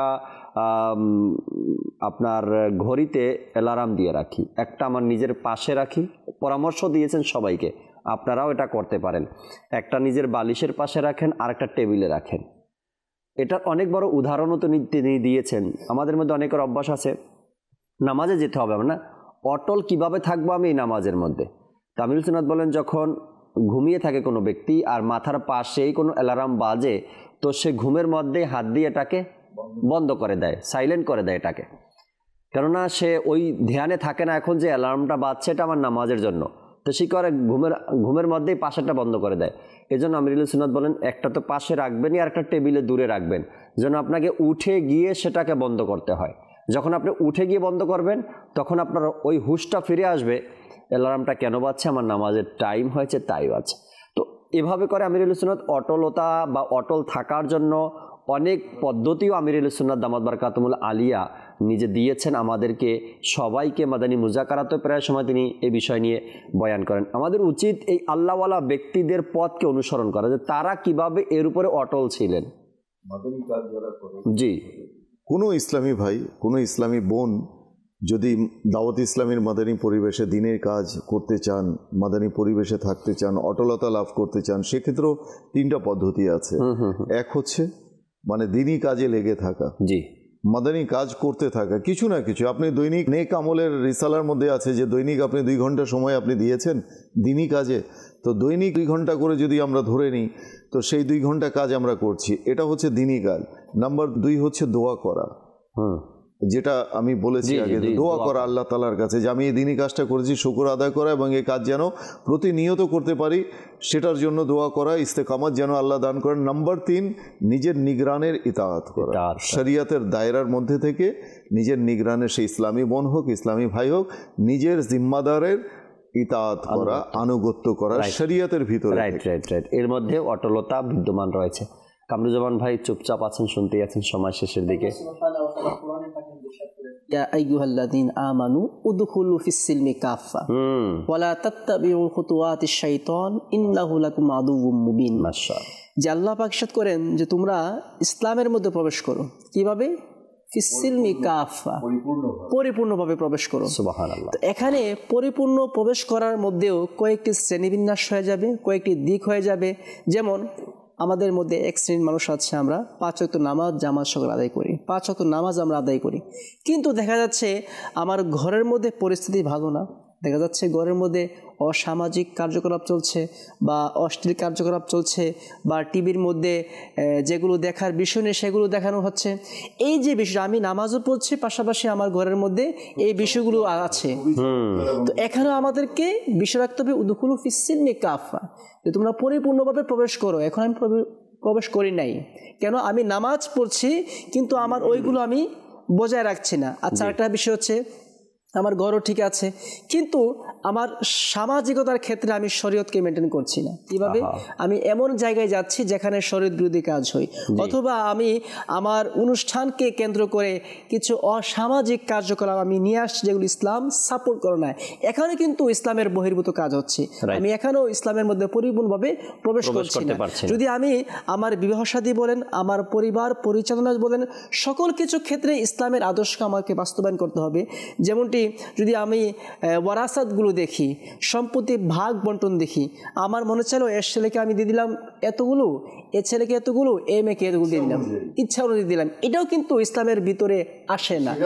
আপনার ঘড়িতে অ্যালার্ম দিয়ে রাখি। একটা আমার নিজের পাশে রাখি, পরামর্শ দিয়েছেন সবাইকে, আপনারাও এটা করতে পারেন। একটা নিজের বালিশের পাশে রাখেন, আর একটা টেবিলে রাখেন। এটার অনেক বড় উদাহরণও তো তিনি দিয়েছেন। আমাদের মধ্যে অনেকের অভ্যাস আছে নামাজে যেতে হবে না, অটল কিভাবে থাকবো আমি এই নামাজের মধ্যে। আমিরুল সুন্নাত বলেন, যখন ঘুমিয়ে থাকে কোনো ব্যক্তি আর মাথার পাশেই কোনো অ্যালার্ম বাজে, তো সে ঘুমের মধ্যে হাত দিয়ে এটাকে বন্ধ করে দেয়, সাইলেন্ট করে দেয় এটাকে, কেননা সে ওই ধ্যানে থাকে না এখন যে অ্যালার্মটা বাজছে এটা আমার নামাজের জন্য, তো সে করে ঘুমের ঘুমের মধ্যেই পাশেরটা বন্ধ করে দেয়। এই জন্য আমিরুল সুন্নাত বলেন একটা তো পাশে রাখবেনই, আর একটা টেবিলে দূরে রাখবেন, যেন আপনাকে উঠে গিয়ে সেটাকে বন্ধ করতে হয়। যখন আপনি উঠে গিয়ে বন্ধ করবেন তখন আপনার ওই হুশটা ফিরে আসবে, অ্যালার্মটা কেন বাজছে, আমার নামাজের টাইম হয়েছে তাই বাজছে। তো এভাবে করে আমিরুল সুন্নাত অটলতা বা অটল থাকার জন্য অনেক পদ্ধতিও আমিরুল সুন্নাত দামাত বারকাতুহুল আলিয়া নিজে দিয়েছেন আমাদেরকে, সবাইকে। মাদানী মুজাকারাতে প্রায় সময় তিনি এই বিষয় নিয়ে বয়ান করেন। আমাদের উচিত এই আল্লাহওয়ালা ব্যক্তিদের পথকে অনুসরণ করা, যে তারা কিভাবে এর উপরে অটল ছিলেন। জি, কোনো ইসলামী ভাই, কোনো ইসলামী বোন যদি দাওয়াত ইসলামের মাদানী পরিবেশে দিনের কাজ করতে চান, মাদানী পরিবেশে থাকতে চান, অটলতা লাভ করতে চান, সেক্ষেত্রেও তিনটা পদ্ধতি আছে। এক হচ্ছে মানে দিনই কাজে লেগে থাকা, জি, মাদানী কাজ করতে থাকা, কিছু না কিছু। আপনি দৈনিক নেক আমলের রিসালার মধ্যে আছে যে দৈনিক আপনি দুই ঘন্টা সময় আপনি দিয়েছেন দিনই কাজে, তো দৈনিক দুই ঘন্টা করে যদি আমরা ধরে নিই তো সেই দুই ঘন্টা কাজ আমরা করছি, এটা হচ্ছে দিনই কাজ। নাম্বার দুই হচ্ছে দোয়া করা, হুম যেটা আমি বলেছি জি, জি, আগে, জি, দোয়া দোয়া করা আল্লাহ তাআলার কাছে যে আমি এই দিনই কাজটা করেছি, শুকর আদায় করা এবং এই কাজ যেন প্রতিনিয়ত করতে পারি সেটার জন্য দোয়া করা, ইস্তেকামত যেন আল্লাহ দান করেন। নাম্বার তিন, নিজের নিগরানের ইতাআত করা, ইতাআত। শরিয়াতের দায়রার মধ্যে থেকে নিজের নিগরানের, সে ইসলামী বোন হোক ইসলামী ভাই হোক, নিজের জিম্মাদারের ইতাআত করা, আনুগত্য করা শরিয়াতের ভিতরে। রাইট রাইট রাইট এর মধ্যে অটলতা বিদ্যমান রয়েছে। কামরুজ্জামান ভাই চুপচাপ আছেন, শুনতেই আছেন সময় শেষের দিকে। ইয়া আইয়ুহাল্লাযীনা আমানু উদখুলু ফিস-সিলমি কাফা হুম ওয়ালা তাত্তাবিউ খুতুওয়াতিশ শাইতান ইন্নাহু লাকুম আদুউম মুবিন। মাশাআল্লাহ। যে আল্লাহ পাক ইরশাদ করেন যে তোমরা ইসলামের মধ্যে প্রবেশ করো, কিভাবে? ফিস-সিলমি কাফা, পরিপূর্ণভাবে প্রবেশ করো। সুবহানাল্লাহ। তো এখানে পরিপূর্ণ প্রবেশ করার মধ্যেও কয়েকটি শ্রেণীবিন্যাস হয়ে যাবে, কয়েকটি দিক হয়ে যাবে। যেমন আমাদের মধ্যে এক শ্রেণীর মানুষ আছে, আমরা পাঁচ ওয়াক্ত নামাজ জামাত সহকারে আদায় করি, পাঁচ ওয়াক্ত নামাজ আমরা আদায় করি, কিন্তু দেখা যাচ্ছে আমার ঘরের মধ্যে পরিস্থিতি ভালো না, দেখা যাচ্ছে ঘরের মধ্যে অসামাজিক কার্যকলাপ চলছে বা অশ্লীল কার্যকলাপ চলছে বা টিভির মধ্যে যেগুলো দেখার বিষয় নেই সেগুলো দেখানো হচ্ছে। এই যে বিষয়, আমি নামাজও পড়ছি পাশাপাশি আমার ঘরের মধ্যে এই বিষয়গুলো আছে, তো এখানেও আমাদেরকে বিষয় রাখতে হবে উদখুলু ফিস-সিলমি কাফা, যে তোমরা পরিপূর্ণভাবে প্রবেশ করো। এখন আমি প্রবেশ করি নাই, কেন? আমি নামাজ পড়ছি কিন্তু আমার ওইগুলো আমি বজায় রাখছি না। আচ্ছা, একটা বিষয় হচ্ছে আমার ঘরও ঠিক আছে কিন্তু আমার সামাজিকতার ক্ষেত্রে আমি শরীয়তকে মেনটেন করছি না। কিভাবে? আমি এমন জায়গায় যাচ্ছি যেখানে শরীয়ত বিরোধী কাজ হয়, অথবা আমি আমার অনুষ্ঠানকে কেন্দ্র করে কিছু অসামাজিক কার্যকলাপ আমি নিয়ে আসছি যেগুলো ইসলাম সাপোর্ট করে না, এখানে কিন্তু ইসলামের বহির্ভূত কাজ হচ্ছে, আমি এখানেও ইসলামের মধ্যে পরিপূর্ণভাবে প্রবেশ করছি না। যদি আমি আমার বিবাহ শাদী বলেন, আমার পরিবার পরিচালনা বলেন, সকল কিছু ক্ষেত্রে ইসলামের আদর্শকে আমাকে বাস্তবায়ন করতে হবে। যেমনটি যদি আমি ওয়ারাসাতগুলো দেখি, সম্পত্তি ভাগ বন্টন দেখি, আমার মনে চাইলো এর ছেলেকে আমি দিয়ে দিলাম এতগুলো, এ ছেলেকে এতগুলো, এ মেয়েকে এতগুলো দিয়ে দিলাম, ইচ্ছা অনুযায়ী দিলাম, এটাও কিন্তু ইসলামের ভিতরে আসে না।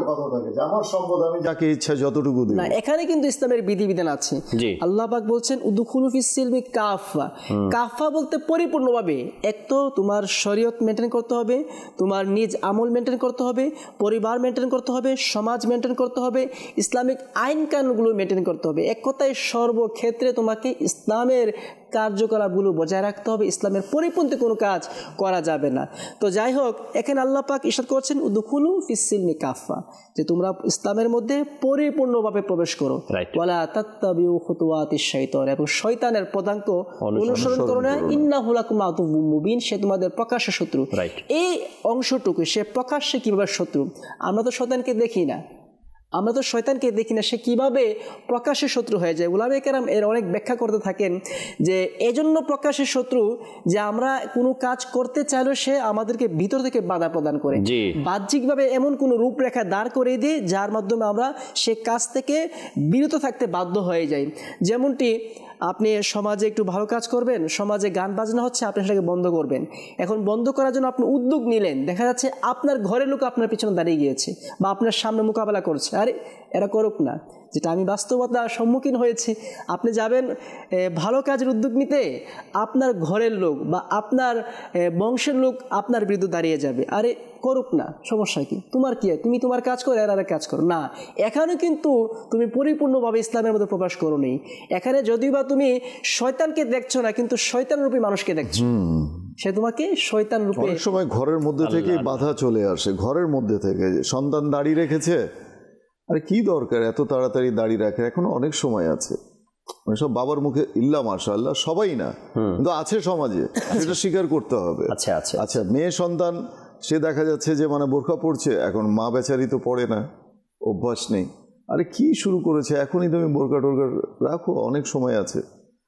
আমার সম্পদ আমি যাকে ইচ্ছা যতটুকু দেব না, এখানে কিন্তু ইসলামের বিধিবিধান আছে। আল্লাহ পাক বলছেন উদখুলু ফিস-সিলমি কাফা। কাফা বলতে পরিপূর্ণভাবে, এক তো তোমার শরীয়ত মেনটেন করতে হবে, তোমার নিজ আমল মেনটেন করতে হবে, পরিবার মেনটেন করতে হবে, সমাজ মেনটেন করতে হবে, ইসলামিক আইন কানুনগুলো মেনটেন করতে হবে। এক কথায় সর্বক্ষেত্রে তোমাকে ইসলামের কার্যকলাপগুলো বজায় রাখতে হবে, ইসলামের পরিপন্থী কোনো কাজ করা যাবে না। তো যাই হোক, এখানে আল্লাহ পাক ইরশাদ করছেন উদখুলু ফিস-সিলমি কাফা, যে তোমরা ইসলামের মধ্যে পরিপূর্ণভাবে প্রবেশ করো, ওয়ালা তাত্তাবিউ খুতুওয়াতিশ শাইতান, এবং শয়তানের পদাঙ্ক অনুসরণ করো না, ইন্নাহু লাকুম আদুউম মুবিন, সে তোমাদের প্রকাশ্য শত্রু। এই অংশটুকু, সে প্রকাশ্যে কিভাবে শত্রু? আমরা তো শয়তানকে দেখি না, আমরা তো শয়তানকে দেখি না, সে কিভাবে প্রকাশ্যে শত্রু হয়ে যায়? উলামায়ে কেরাম এর অনেক ব্যাখ্যা করতে থাকেন যে এজন্য প্রকাশ্যে শত্রু যে আমরা কোনো কাজ করতে চাইলেও সে আমাদেরকে ভিতর থেকে বাধা প্রদান করে, বাহ্যিকভাবে এমন কোনো রূপরেখা দাঁড় করে দিয়ে যার মাধ্যমে আমরা সে কাজ থেকে বিরত থাকতে বাধ্য হয়ে যাই। যেমনটি আপনি সমাজে একটু ভালো কাজ করবেন, সমাজে গান বাজনা হচ্ছে, আপনি সেটাকে বন্ধ করবেন। এখন বন্ধ করার জন্য আপনি উদ্যোগ নিলেন, দেখা যাচ্ছে আপনার ঘরের লোক আপনার পিছনে দাঁড়িয়ে গিয়েছে বা আপনার সামনে মোকাবেলা করছে, আরে এরা করুক না, যেটা আমি বাস্তবতার সম্মুখীন হয়েছি। আপনি যাবেন ভালো কাজের উদ্যোগ নিতে, আপনার ঘরের লোক বা আপনার বংশের লোক আপনার বিরুদ্ধে দাঁড়িয়ে যাবে, আরে করুক না, সমস্যা কি, তোমার কি, তুমি তোমার কাজ করো, এর আর কাজ করো না। এখানে কিন্তু তুমি পরিপূর্ণভাবে ইসলামের মধ্যে প্রবেশ করো নি। এখানে যদিও বা তুমি শয়তানকে দেখছো না, কিন্তু শয়তান রূপী মানুষকে দেখছো, সে তোমাকে শয়তান রূপে। অনেক সময় ঘরের মধ্যে থেকে বাধা চলে আসে, ঘরের মধ্যে থেকে সন্তান দাঁড়িয়ে রেখেছে, আরে কি দরকার এত তাড়াতাড়ি দাঁড়িয়ে রাখে, এখনো অনেক সময় আছে। মানে সব বাবার মুখে ইল্লা মাশাআল্লাহ সবাই না, কিন্তু আছে সমাজে, এটা স্বীকার করতে হবে। আচ্ছা আচ্ছা আচ্ছা মেয়ে সন্তান সে দেখা যাচ্ছে যে মানে বোরকা পড়ছে, এখন মা বেচারি তো পড়ে না, অভ্যাস নেই, আরে কি শুরু করেছে, এখনই তুমি বোরকা টোরকা রাখো, অনেক সময় আছে।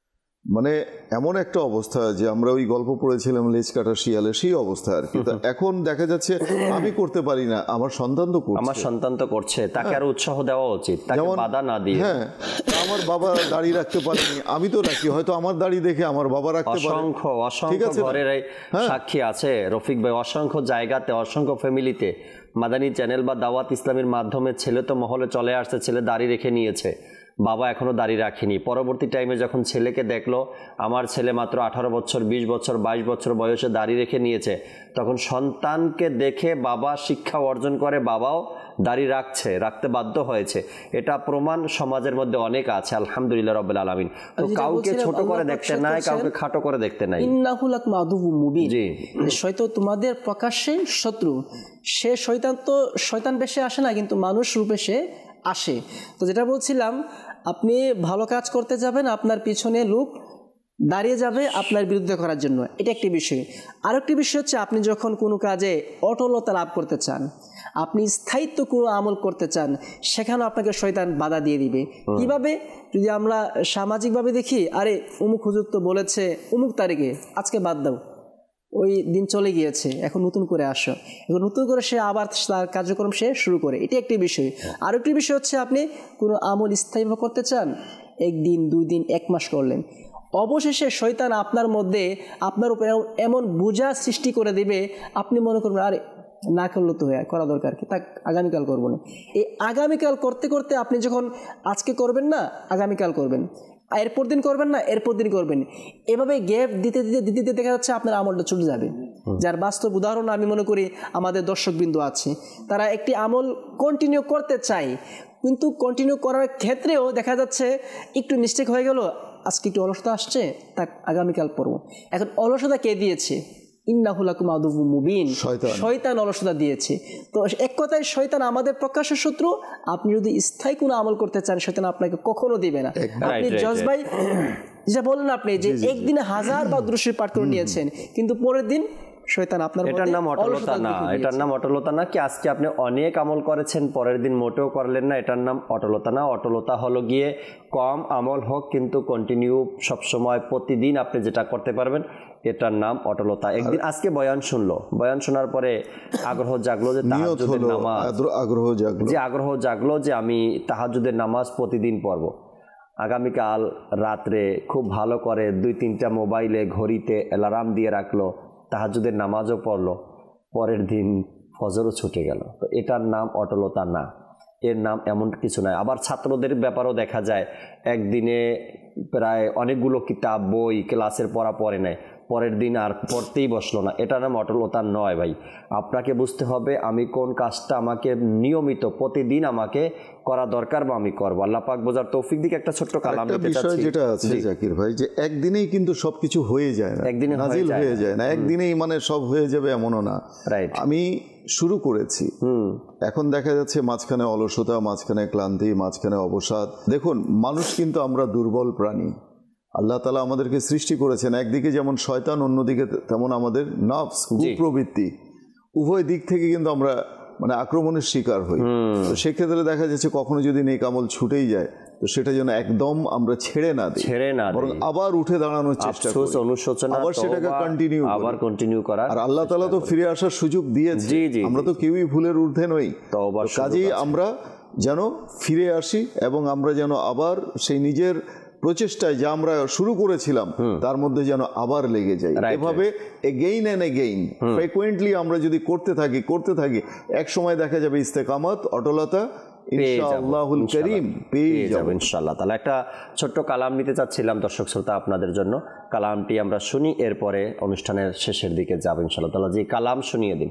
মানে এমন একটা অবস্থা যে আমরা ওই গল্প পড়েছিলাম লেজ কাটা শিয়ালে, সেই অবস্থা আর কি। এখন দেখা যাচ্ছে আমি করতে পারি না, আমার সন্তান তো করছে, আমার সন্তান তো করছে, তাকে আরো উৎসাহ দেওয়া উচিত, তাকে বাধা না দিয়ে। হ্যাঁ, আমার বাবা দাড়ি রাখতে পারেনি, আমি তো রাখি, হয়তো আমার দাড়ি দেখে আমার বাবা রাখতে পারে। অসংখ্য অসংখ্য ঘরের সাক্ষী আছে রফিক ভাই, অসংখ্য জায়গাতে, অসংখ্য ফ্যামিলিতে মাদানী চ্যানেল বা দাওয়াত ইসলামের মাধ্যমে ছেলে তো মহলে চলে আসছে, ছেলে দাড়ি রেখে নিয়েছে, বাবা এখনো দাড়ি রাখেনি। পরবর্তী টাইমে যখন ছেলেকে দেখলো আমার ছেলে মাত্র আঠারো বছর, বিশ বছর, বাইশ বছর বয়সে দাড়ি রেখে নিয়েছে, তখন সন্তানকে দেখে বাবা শিক্ষা অর্জন করে, বাবাও দাড়ি রাখছে, রাখতে বাধ্য হয়েছে। এটা প্রমাণ সমাজের মধ্যে অনেক আছে, আলহামদুলিল্লাহ রাব্বিল আলামিন। তো কাউকে ছোট করে দেখতে নাই, কাউকে খাটো করে দেখতে নাই। ইন্নাহু লাকুম আদুউম মুবিন, জি, শয়তান তোমাদের প্রকাশ্যে শত্রু। সে শয়তান তো শয়তান বেশে আসে না, কিন্তু মানুষ রূপে সে আসে। তো যেটা বলছিলাম, আপনি ভালো কাজ করতে যাবেন, আপনার পিছনে লোক দাঁড়িয়ে যাবে আপনার বিরুদ্ধে করার জন্য, এটা একটি বিষয়। আরেকটি বিষয় হচ্ছে, আপনি যখন কোনো কাজে অটলতা লাভ করতে চান, আপনি স্থায়িত্ব কোনো আমল করতে চান, সেখানে আপনাকে শয়তান বাধা দিয়ে দিবে। কিভাবে? যদি আমরা সামাজিকভাবে দেখি, আরে অমুক হুজুর তো বলেছে অমুক তারিখে, আজকে বাদ দাও, ওই দিন চলে গিয়েছে, এখন নতুন করে আসো, এখন নতুন করে সে আবার তার কার্যক্রম সে শুরু করে, এটি একটি বিষয়। আর একটি বিষয় হচ্ছে, আপনি কোনো আমল স্থায়ীভাবে করতে চান, একদিন, দুই দিন, এক মাস করলেন, অবশেষে শয়তান আপনার মধ্যে আপনার উপর এমন বোঝা সৃষ্টি করে দেবে, আপনি মনে করবেন আরে না করলে তো হয়ে করা দরকার কি, তা আগামীকাল করবো না। এই আগামীকাল করতে করতে আপনি যখন আজকে করবেন না, আগামীকাল করবেন, এরপর দিন করবেন না, এরপর দিন করবেন, এভাবে গ্যাপ দিতে দিতে দিতে দিতে দেখা যাচ্ছে আপনার আমলটা ছুটে যাবে। যার বাস্তব উদাহরণ আমি মনে করি আমাদের দর্শকবৃন্দ আছে, তারা একটি আমল কন্টিনিউ করতে চায়, কিন্তু কন্টিনিউ করার ক্ষেত্রেও দেখা যাচ্ছে একটু মিস্টেক হয়ে গেল, আজকে একটু অলসতা আসছে, তা আগামীকাল পড়বো। এখন অলসতা কে দিয়েছে? ইন্নাহু লাকুম আদুউম মুবিন, শয়তান অলসতা দিয়েছে। তো এক কথায় শয়তান আমাদের প্রকাশ্য শত্রু। আপনি যদি স্থায়ী কোনো আমল করতে চান, শয়তান আপনাকে কখনো দিবে না। আপনি জজ ভাই যেটা বললেন, আপনি যে একদিনে হাজার বা দুরূদ পাঠ করে নিয়েছেন, কিন্তু পরের দিন শয়তান আপনার, এটার নাম অটলতা না, এটার নাম অটলতা না। কি আজকে আপনি অনেক আমল করেছেন, পরের দিন মোটেও করলেন না, এটার নাম অটলতা না। অটলতা হলো গিয়ে কম আমল হোক কিন্তু কন্টিনিউ সবসময় প্রতিদিন আপনি যেটা করতে পারবেন, এটার নাম অটলতা। একদিন আজকে বয়ান শুনলো, বয়ান শোনার পরে আগ্রহ জাগলো যে তাহাজ্জুদের নামাজ, আগ্রহ জাগলো যে আগ্রহ জাগলো যে আমি তাহাজ্জুদের নামাজ প্রতিদিন পড়বো। আগামীকাল রাত্রে খুব ভালো করে দুই তিনটা মোবাইলে ঘড়িতে অ্যালার্ম দিয়ে রাখলো, তাহাজ্জুদের নামাজও পড়লো, পরের দিন ফজরও ছুটে গেল। তো এটার নাম অটলতা না, এর নাম এমন কিছু নয়। আবার ছাত্রদের ব্যাপারেও দেখা যায়, একদিনে প্রায় অনেকগুলো কিতাব বই ক্লাসের পড়া পড়ে নেয়, পরের দিন আর পড়তেই বসলো না, এটার নাম অটলতা নয় ভাই। আপনাকে বুঝতে হবে আমি কোন কাজটা আমাকে নিয়মিত প্রতিদিন আমাকে করা দরকার বা আমি করবো। আল্লাহ পাক বোঝার তৌফিক দিকে একটা ছোট্ট কালাম দিতে চাচ্ছি। যেটা আছে জাকির ভাই, যে একদিনেই কিন্তু সবকিছু হয়ে যায় না, একদিনে নাজিল হয়ে যায় না, একদিনেই মানে সব হয়ে যাবে এমনও না। রাইট, আমি শুরু করেছি, এখন দেখা যাচ্ছে মাঝখানে অলসতা, মাঝখানে ক্লান্তি, মাঝখানে অবসাদ। দেখুন, মানুষ কিন্তু আমরা দুর্বল প্রাণী। আল্লাহ তাআলা আমাদেরকে সৃষ্টি করেছেন, একদিকে যেমন শয়তান, অন্যদিকে তেমন আমাদের নফস, কুপ্রবৃত্তি, উভয় দিক থেকে কিন্তু আমরা মানে আক্রমণের শিকার হই। তো সেক্ষেত্রে দেখা যাচ্ছে কখনো যদি নেক আমল ছুটেই যায়, তো সেটা যেন একদম আমরা ছেড়ে না দিই, ছেড়ে না বরং আবার উঠে দাঁড়ানোর চেষ্টা করি, অনুশোচনা, আবার সেটাকে কন্টিনিউ আবার কন্টিনিউ করা। আর আল্লাহ তাআলা তো ফিরে আসার সুযোগ দিয়েছে, আমরা তো কেউই ভুলের ঊর্ধ্বে নই। কাজেই আমরা যেন ফিরে আসি এবং আমরা যেন আবার সেই নিজের প্রচেষ্টায় যা আমরা শুরু করেছিলাম তার মধ্যে যেন আবার লেগে যাই। এভাবে এগেইন এন্ড এগেইন ফ্রিকোয়েন্টলি আমরা যদি করতে থাকি করতে থাকি এক সময় দেখা যাবে ইস্তেকামত, অটলতা ইনশাআল্লাহুল কারীম পেয়ে যাব ইনশাআল্লাহ তাআলা। একটা ছোট্ট কালাম নিতে চাচ্ছিলাম দর্শক শ্রোতা আপনাদের জন্য, কালামটি আমরা শুনি, এরপরে অনুষ্ঠানের শেষের দিকে যাব ইনশাআল্লাহ তাআলা। যে কালাম শুনিয়ে দিন।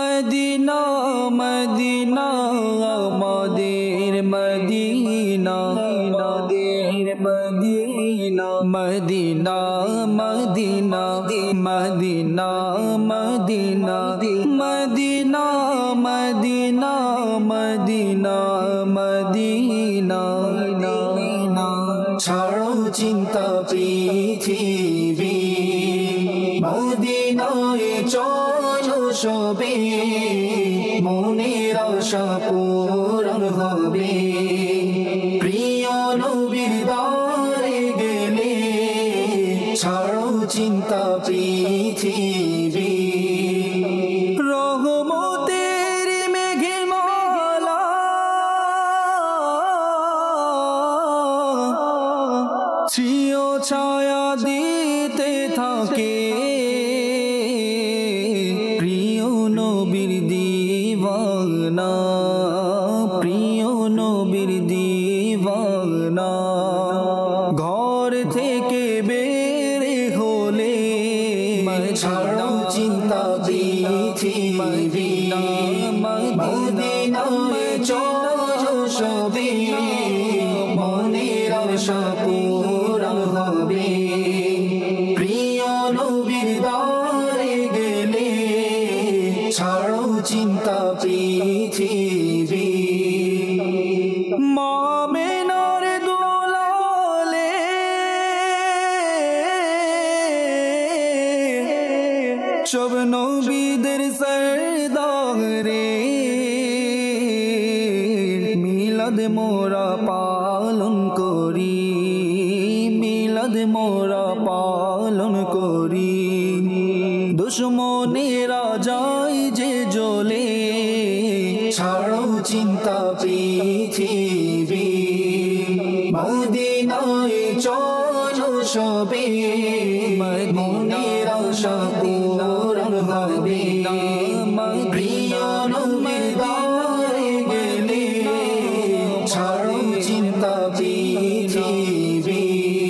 মদিনা মদিনা আমাদের মদিনা, আমাদের Medina, Medina Medina Medina Medina Medina Medina Medina মদিনা ছাড়ো চিন্তা পৃথিবী, মদিনায় চলো সবে, মনের আশা পূরণ হবে। প্রিয় নবীর দ্বারে গেলে চিন্তা পৃথিবী রহমতের মেঘে মালা চিও ছায়া দিতে থাকে প্রিয় নবীর দিওয়ানা প্রিয় নবীর দিওয়ানা ঘর থেকে বের হলে ছাড়াও চিন্তা পৃথিবী মদিনায় চলো সবে মনের আশা পূরণ হবে প্রিয় নবীর দ্বারে গেলে ছাড়ো চিন্তা পৃথিবী মামেনার দোলালে সব নবীদের সরদারে মিলাদ মোরা পালন করি মিলাদ মোরা পালন করি দুশ্মনেরা যায় যে জ্বলে ছাড়ো চিন্তা পৃথিবী মদিনায় চলো সবে মনের আশা পূরণ হবে প্রিয় নবীর দ্বারে গেলে ছাড়ো চিন্তা পৃথিবী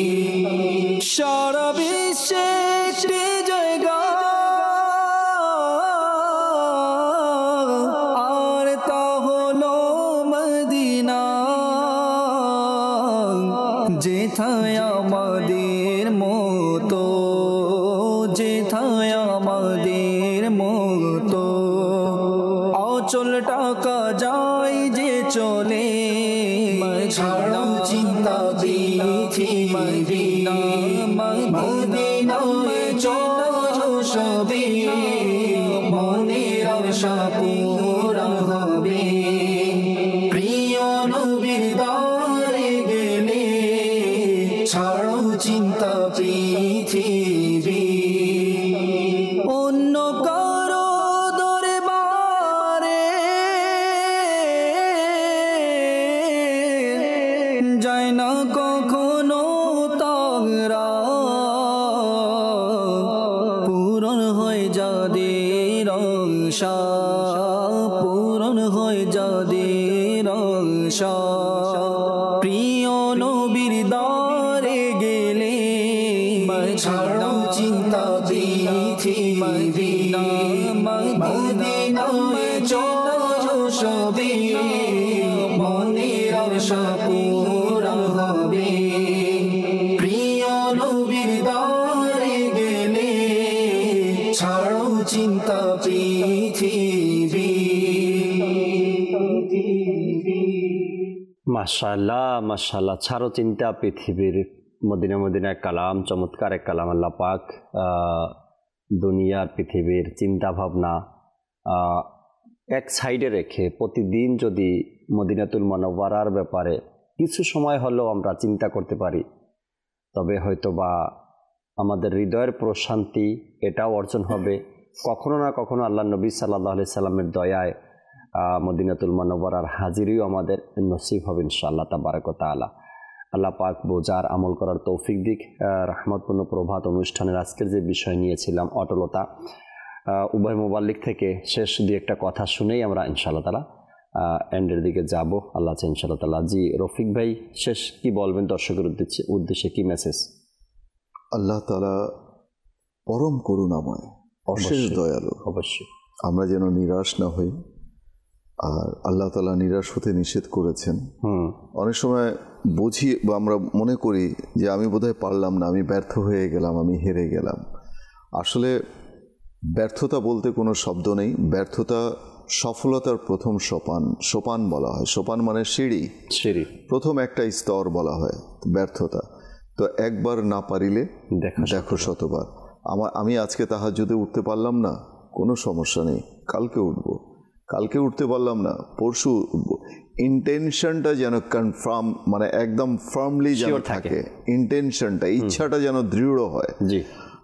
সারা বিশ্বে একটি জায়গা আর তা হলো মদিনা যেথায় আমাদের মতো যেথায় আমাদের মতো অচল টাকা যায় যে চলে ছাড়ো চিন্তা পৃথিবী মদিনায় চলো সবে মনের আশা পূরণ হবে প্রিয় নবীর দ্বারে গেলে ছাড়ো চিন্তা পৃথিবী অন্য কারো দরবারে যায় না কখনো তারা পূরণ হয় যাদের আশা পূরণ হয় যাদের আশা প্রিয় নবীর দ্বারে গেলে ছাড়ো চিন্তা পৃথিবী মদিনায় চলো সবে মনের আশা পূরণ হবে প্রিয় নবীর দ্বারে গেলে ছাড়ো চিন্তা পৃথিবী মাশাআল্লাহ মাশাআল্লাহ ছাড়ো চিন্তা পৃথিবীর মদিনা মদিনায় কালাম চমৎকার এক কালাম আল্লাহ পাক দুনিয়ার পৃথিবীর চিন্তা ভাবনা এক সাইডে রেখে প্রতিদিন যদি মদিনাতুল মুনাওয়ারার ব্যাপারে কিছু সময় হলেও আমরা চিন্তা করতে পারি তবে হয়তো বা আমাদের হৃদয়ের প্রশান্তি এটাও অর্জন হবে কখনো না কখনো আল্লাহ নবী সাল্লাল্লাহু আলাইহি সাল্লামের দয়ায় মদিনাতুল মুনাওয়ারার হাজিরিও আমাদের নসিব হবে ইনশাআল্লাহ তাবারাক ওয়া তাআলা আল্লাহ পাক বোঝার আমল করার তৌফিক দিক রহমতপূর্ণ প্রভাত অনুষ্ঠানের আজকের যে বিষয় নিয়েছিলাম অটলতা উভয় মুবাল্লিগ থেকে শেষ দিয়ে একটা কথা শুনেই আমরা ইনশাআল্লাহ তাআলা এন্ডের দিকে যাব আল্লাহ চাই ইনশাআল্লাহ তাআলা জি রফিক ভাই শেষ কি বলবেন দর্শকের উদ্দেশ্যে উদ্দেশ্যে কি মেসেজ আল্লাহ তাআলা পরম করুণাময় অশেষ দয়ালু অবশ্যই আমরা যেন নিরাশ না হই আর আল্লাহ তাআলা নিরাশ হতে নিষেধ করেছেন অনেক সময় বুঝি বা আমরা মনে করি যে আমি বোধহয় পারলাম না আমি ব্যর্থ হয়ে গেলাম আমি হেরে গেলাম আসলে ব্যর্থতা বলতে কোনো শব্দ নেই ব্যর্থতা সফলতার প্রথম সোপান সোপান বলা হয় সোপান মানে সিঁড়ি সিঁড়ি প্রথম একটা স্তর বলা হয় ব্যর্থতা তো একবার না পারিলে দেখো শতবার আমার আমি আজকে তাহাজ্জুদে উঠতে পারলাম না কোনো সমস্যা নেই কালকে উঠবো কালকে উঠতে পারলাম না পরশু উঠবো ইন্টেনশনটা যেন কনফার্ম মানে একদম ফার্মলি যেন থাকে ইন্টেনশনটা ইচ্ছাটা যেন দৃঢ় হয় জি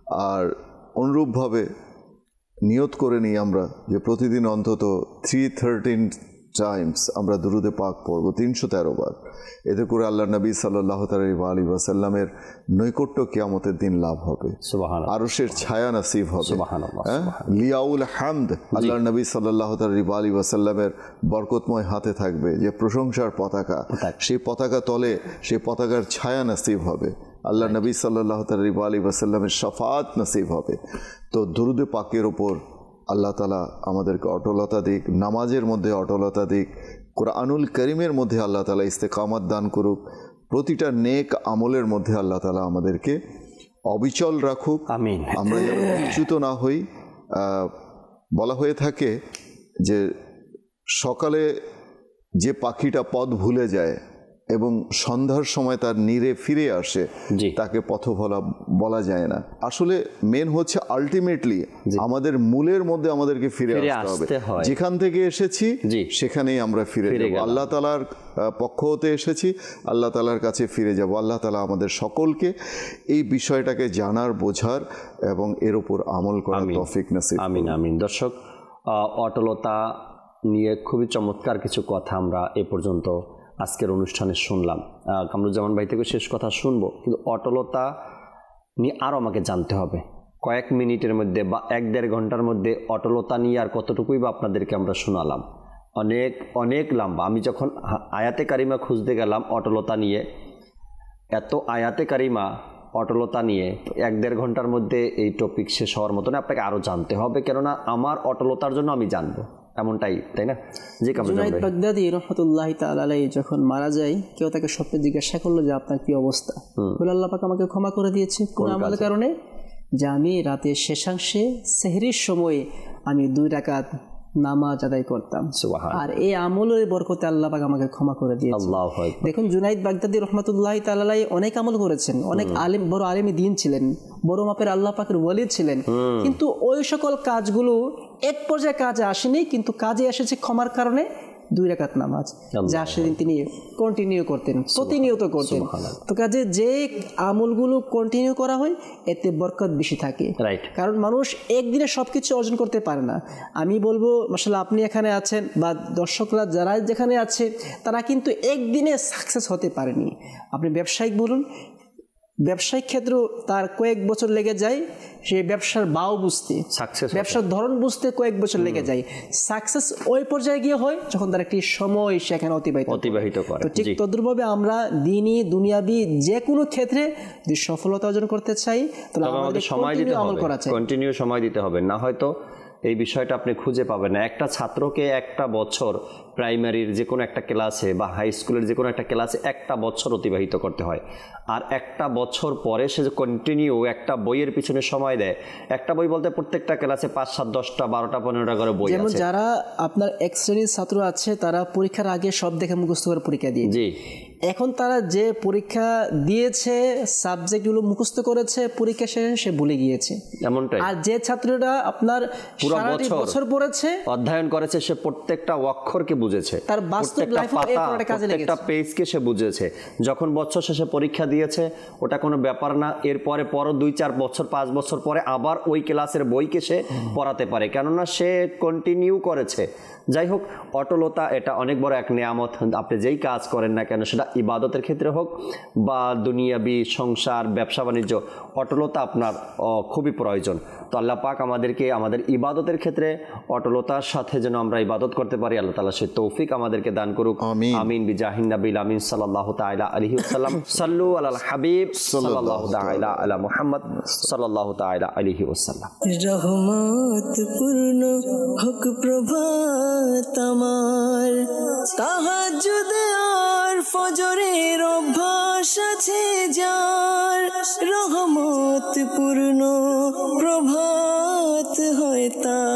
আর অনুরূপভাবে নিয়ত করে নিই আমরা যে প্রতিদিন অন্তত থ্রি থার্টিন টাইমস আমরা দুরুদে পাক পড়ব তিনশো তেরো বার। এতে করে আল্লাহ নবী সাল্লাল্লাহু আলাইহি ওয়াসাল্লামের নৈকট্য কিয়ামতের দিন লাভ হবে, আরশের ছায়া নসিব হবে, লিয়াউল হামদ আল্লাহ নবী সাল্লাল্লাহু আলাইহি ওয়াসাল্লামের বরকতময় হাতে থাকবে যে প্রশংসার পতাকা, সেই পতাকা তলে সেই পতাকার ছায়া নসিব হবে, আল্লাহ নবী সাল্লাল্লাহু আলাইহি ওয়াসাল্লামের শাফাআত নসিব হবে। তো দুরুদে পাকের ওপর আল্লাহ তাআলা আমাদেরকে অটলতা দিক, নামাজের মধ্যে অটলতা দিক, কোরআনুল করিমের মধ্যে আল্লাহ তাআলা ইস্তেকামত দান করুক, প্রতিটা নেক আমলের মধ্যে আল্লাহ তাআলা আমাদেরকে অবিচল রাখুক, আমিন। আমরা যেন বিচ্যুত না হই। বলা হয়ে থাকে যে সকালে যে পাখিটা পথ ভুলে যায় এবং সন্ধ্যার সময় তার নীড়ে ফিরে আসে তাকে পথভোলা বলা যায় না। আসলে মেন হচ্ছে আলটিমেটলি আমাদের মূলের মধ্যে আমাদেরকে ফিরে আসতে হবে, যেখান থেকে এসেছি সেখানেই আমরা ফিরে যাব। আল্লাহ তাআলার পক্ষ হতে এসেছি, আল্লাহ তাআলার কাছে ফিরে যাব। আল্লাহ তাআলা আমাদের সকলকে এই বিষয়টাকে জানার, বোঝার এবং এর উপর আমল করার তৌফিক নসিব করুন। আমিন আমিন। দর্শক, অটলতা নিয়ে খুবই চমৎকার কিছু কথা আমরা এ পর্যন্ত আজকের অনুষ্ঠানে শুনলাম। কামরুজ্জামান ভাই থেকে শেষ কথা শুনবো, কিন্তু অটলতা নিয়ে আরও আমাকে জানতে হবে। কয়েক মিনিটের মধ্যে বা এক দেড় ঘন্টার মধ্যে অটলতা নিয়ে আর কতটুকুই বা আপনাদেরকে আমরা শোনালাম, অনেক অনেক লম্বা। আমি যখন আয়াতে কারিমা খুঁজতে গেলাম অটলতা নিয়ে, এত আয়াতে কারিমা অটলতা নিয়ে, তো এক দেড় ঘন্টার মধ্যে এই টপিক শেষ হওয়ার মতন আপনাকে আরও জানতে হবে, কেননা আমার অটলতার জন্য আমি জানবো, এমনটাই, তাই না? যে জুনাইদ বাগদাদি রাহমাতুল্লাহি তাআলা আলাইহি যখন মারা যায়, কেউ তাকে স্বপ্নে জিজ্ঞাসা করলো যে আপনার কি অবস্থা? বলে আল্লাহ পাক আমাকে ক্ষমা করে দিয়েছে। কোন আমলের কারণে? যে আমি রাতের শেষাংশে সেহরির সময়ে আমি দুই রাকাত নামাজ আদায় করতাম, আর এই আমলের বরকতে আল্লাহ পাক আমাকে ক্ষমা করে দিয়েছে। দেখুন, জুনাইদ বাগদাদি রাহমাতুল্লাহি তাআলা আলাইহি অনেক আমল করেছেন, অনেক আলেম, বড় আলেমী দ্বীন ছিলেন, বড় মাপের আল্লাহ পাকের ওয়ালি ছিলেন, কিন্তু ওই সকল কাজগুলো এক পর্যায়ে কাজে আসেনি, কিন্তু কাজে এসেছে ক্ষমার কারণে দুই রাকাত নামাজ, যা সেদিন তিনি কন্টিনিউ করতেন, প্রতিনিয়ত করতেন। তো কাজে যে আমলগুলো কন্টিনিউ করা হয় এতে বরকত বেশি থাকে, কারণ মানুষ একদিনে সবকিছু অর্জন করতে পারে না। আমি বলবো মাশাআল্লাহ আপনি এখানে আছেন বা দর্শকরা যারা যেখানে আছে তারা কিন্তু একদিনে সাকসেস হতে পারেনি। আপনি ব্যবসায়িক বলুন, ব্যবসায়িক ক্ষেত্র তার কয়েক বছর লেগে যায় সেই ব্যবসার বাও বুঝতে, ব্যবসার ধরন বুঝতে কয়েক বছর লেগে যায়। সাকসেস ওই পর্যায়ে গিয়ে হয় যখন তার একটি সময় সেখানে অতিবাহিত অতিবাহিত করে। তো ঠিক তদ্রুপভাবে আমরা দিনই দুনিয়াবি যে কোনো ক্ষেত্রে যদি সফলতা অর্জন করতে চাই তাহলে আমাদের সময় দিতে হবে, কন্টিনিউ সময় দিতে হবে, না হয়তো এই বিষয়টা আপনি খুঁজে পাবেন না। একটা ছাত্রকে একটা বছর প্রাইমারির যে কোনো একটা ক্লাসে বা হাই স্কুলের যে কোনো একটা ক্লাসে একটা বছর অতিবাহিত করতে হয়, আর একটা বছর পরে সে যে কন্টিনিউ একটা বইয়ের পিছনে সময় দেয়। একটা বই বলতে প্রত্যেকটা ক্লাসে পাঁচ সাত দশটা বারোটা পনেরোটা করে বই আছে। যেমন যারা আপনার এক শ্রেণীর ছাত্র আছে তারা পরীক্ষার আগে সব দেখে মুখস্থ করে পরীক্ষা দিয়ে, জি এখন তারা যে পরীক্ষা দিয়েছে সাবজেক্টগুলো মুখস্থ করেছে, পরীক্ষা শেষে সে ভুলে গিয়েছে এমনটাই। আর যে ছাত্রটা আপনার পুরো বছর পড়েছে অধ্যয়ন করেছে সে প্রত্যেকটা অক্ষরকে বুঝেছে, তার বাস্তব লাইফে একটা কাজে লেগেছে, একটা পেজকে সে বুঝেছে। যখন বছর শেষে পরীক্ষা দিয়েছে ওটা কোনো ব্যাপার না, এরপরে পরও দুই চার বছর পাঁচ বছর পরে আবার ওই ক্লাসের বইকে সে পড়াতে পারে, কেননা সে কন্টিনিউ করেছে। যাই হোক, অটলতা এটা অনেক বড় এক নিয়ামত। আপনি যেই কাজ করেন না কেন, সেটা ইবাদতের ক্ষেত্রে হোক বা দুনিয়াবি সংসার ব্যবসা বাণিজ্য, অটলতা আপনার খুবই প্রয়োজন। তো আল্লাহ পাক আমাদেরকে আমাদের ইবাদতের ক্ষেত্রে অটলতার সাথে যেন আমরা ইবাদত করতে পারি, আল্লাহ তাআলা সেই তৌফিক আমাদেরকে দান করুক, আমিন। বিজাহিন নবিল আমিন সাল্লাল্লাহু তাআলা আলাইহি ওয়াসাল্লাম। সাল্লু আলাল হাবিব সাল্লাল্লাহু তাআলা আলা মুহাম্মদ সাল্লাল্লাহু তাআলা আলাইহি ওয়াসাল্লাম। রহমত পূর্ণ হোক প্রভাত আমার, তাহাজ্জুদ আর ফজরের অভ্যাস আছে যার, রহমত পূর্ণ প্রভাত হয় তা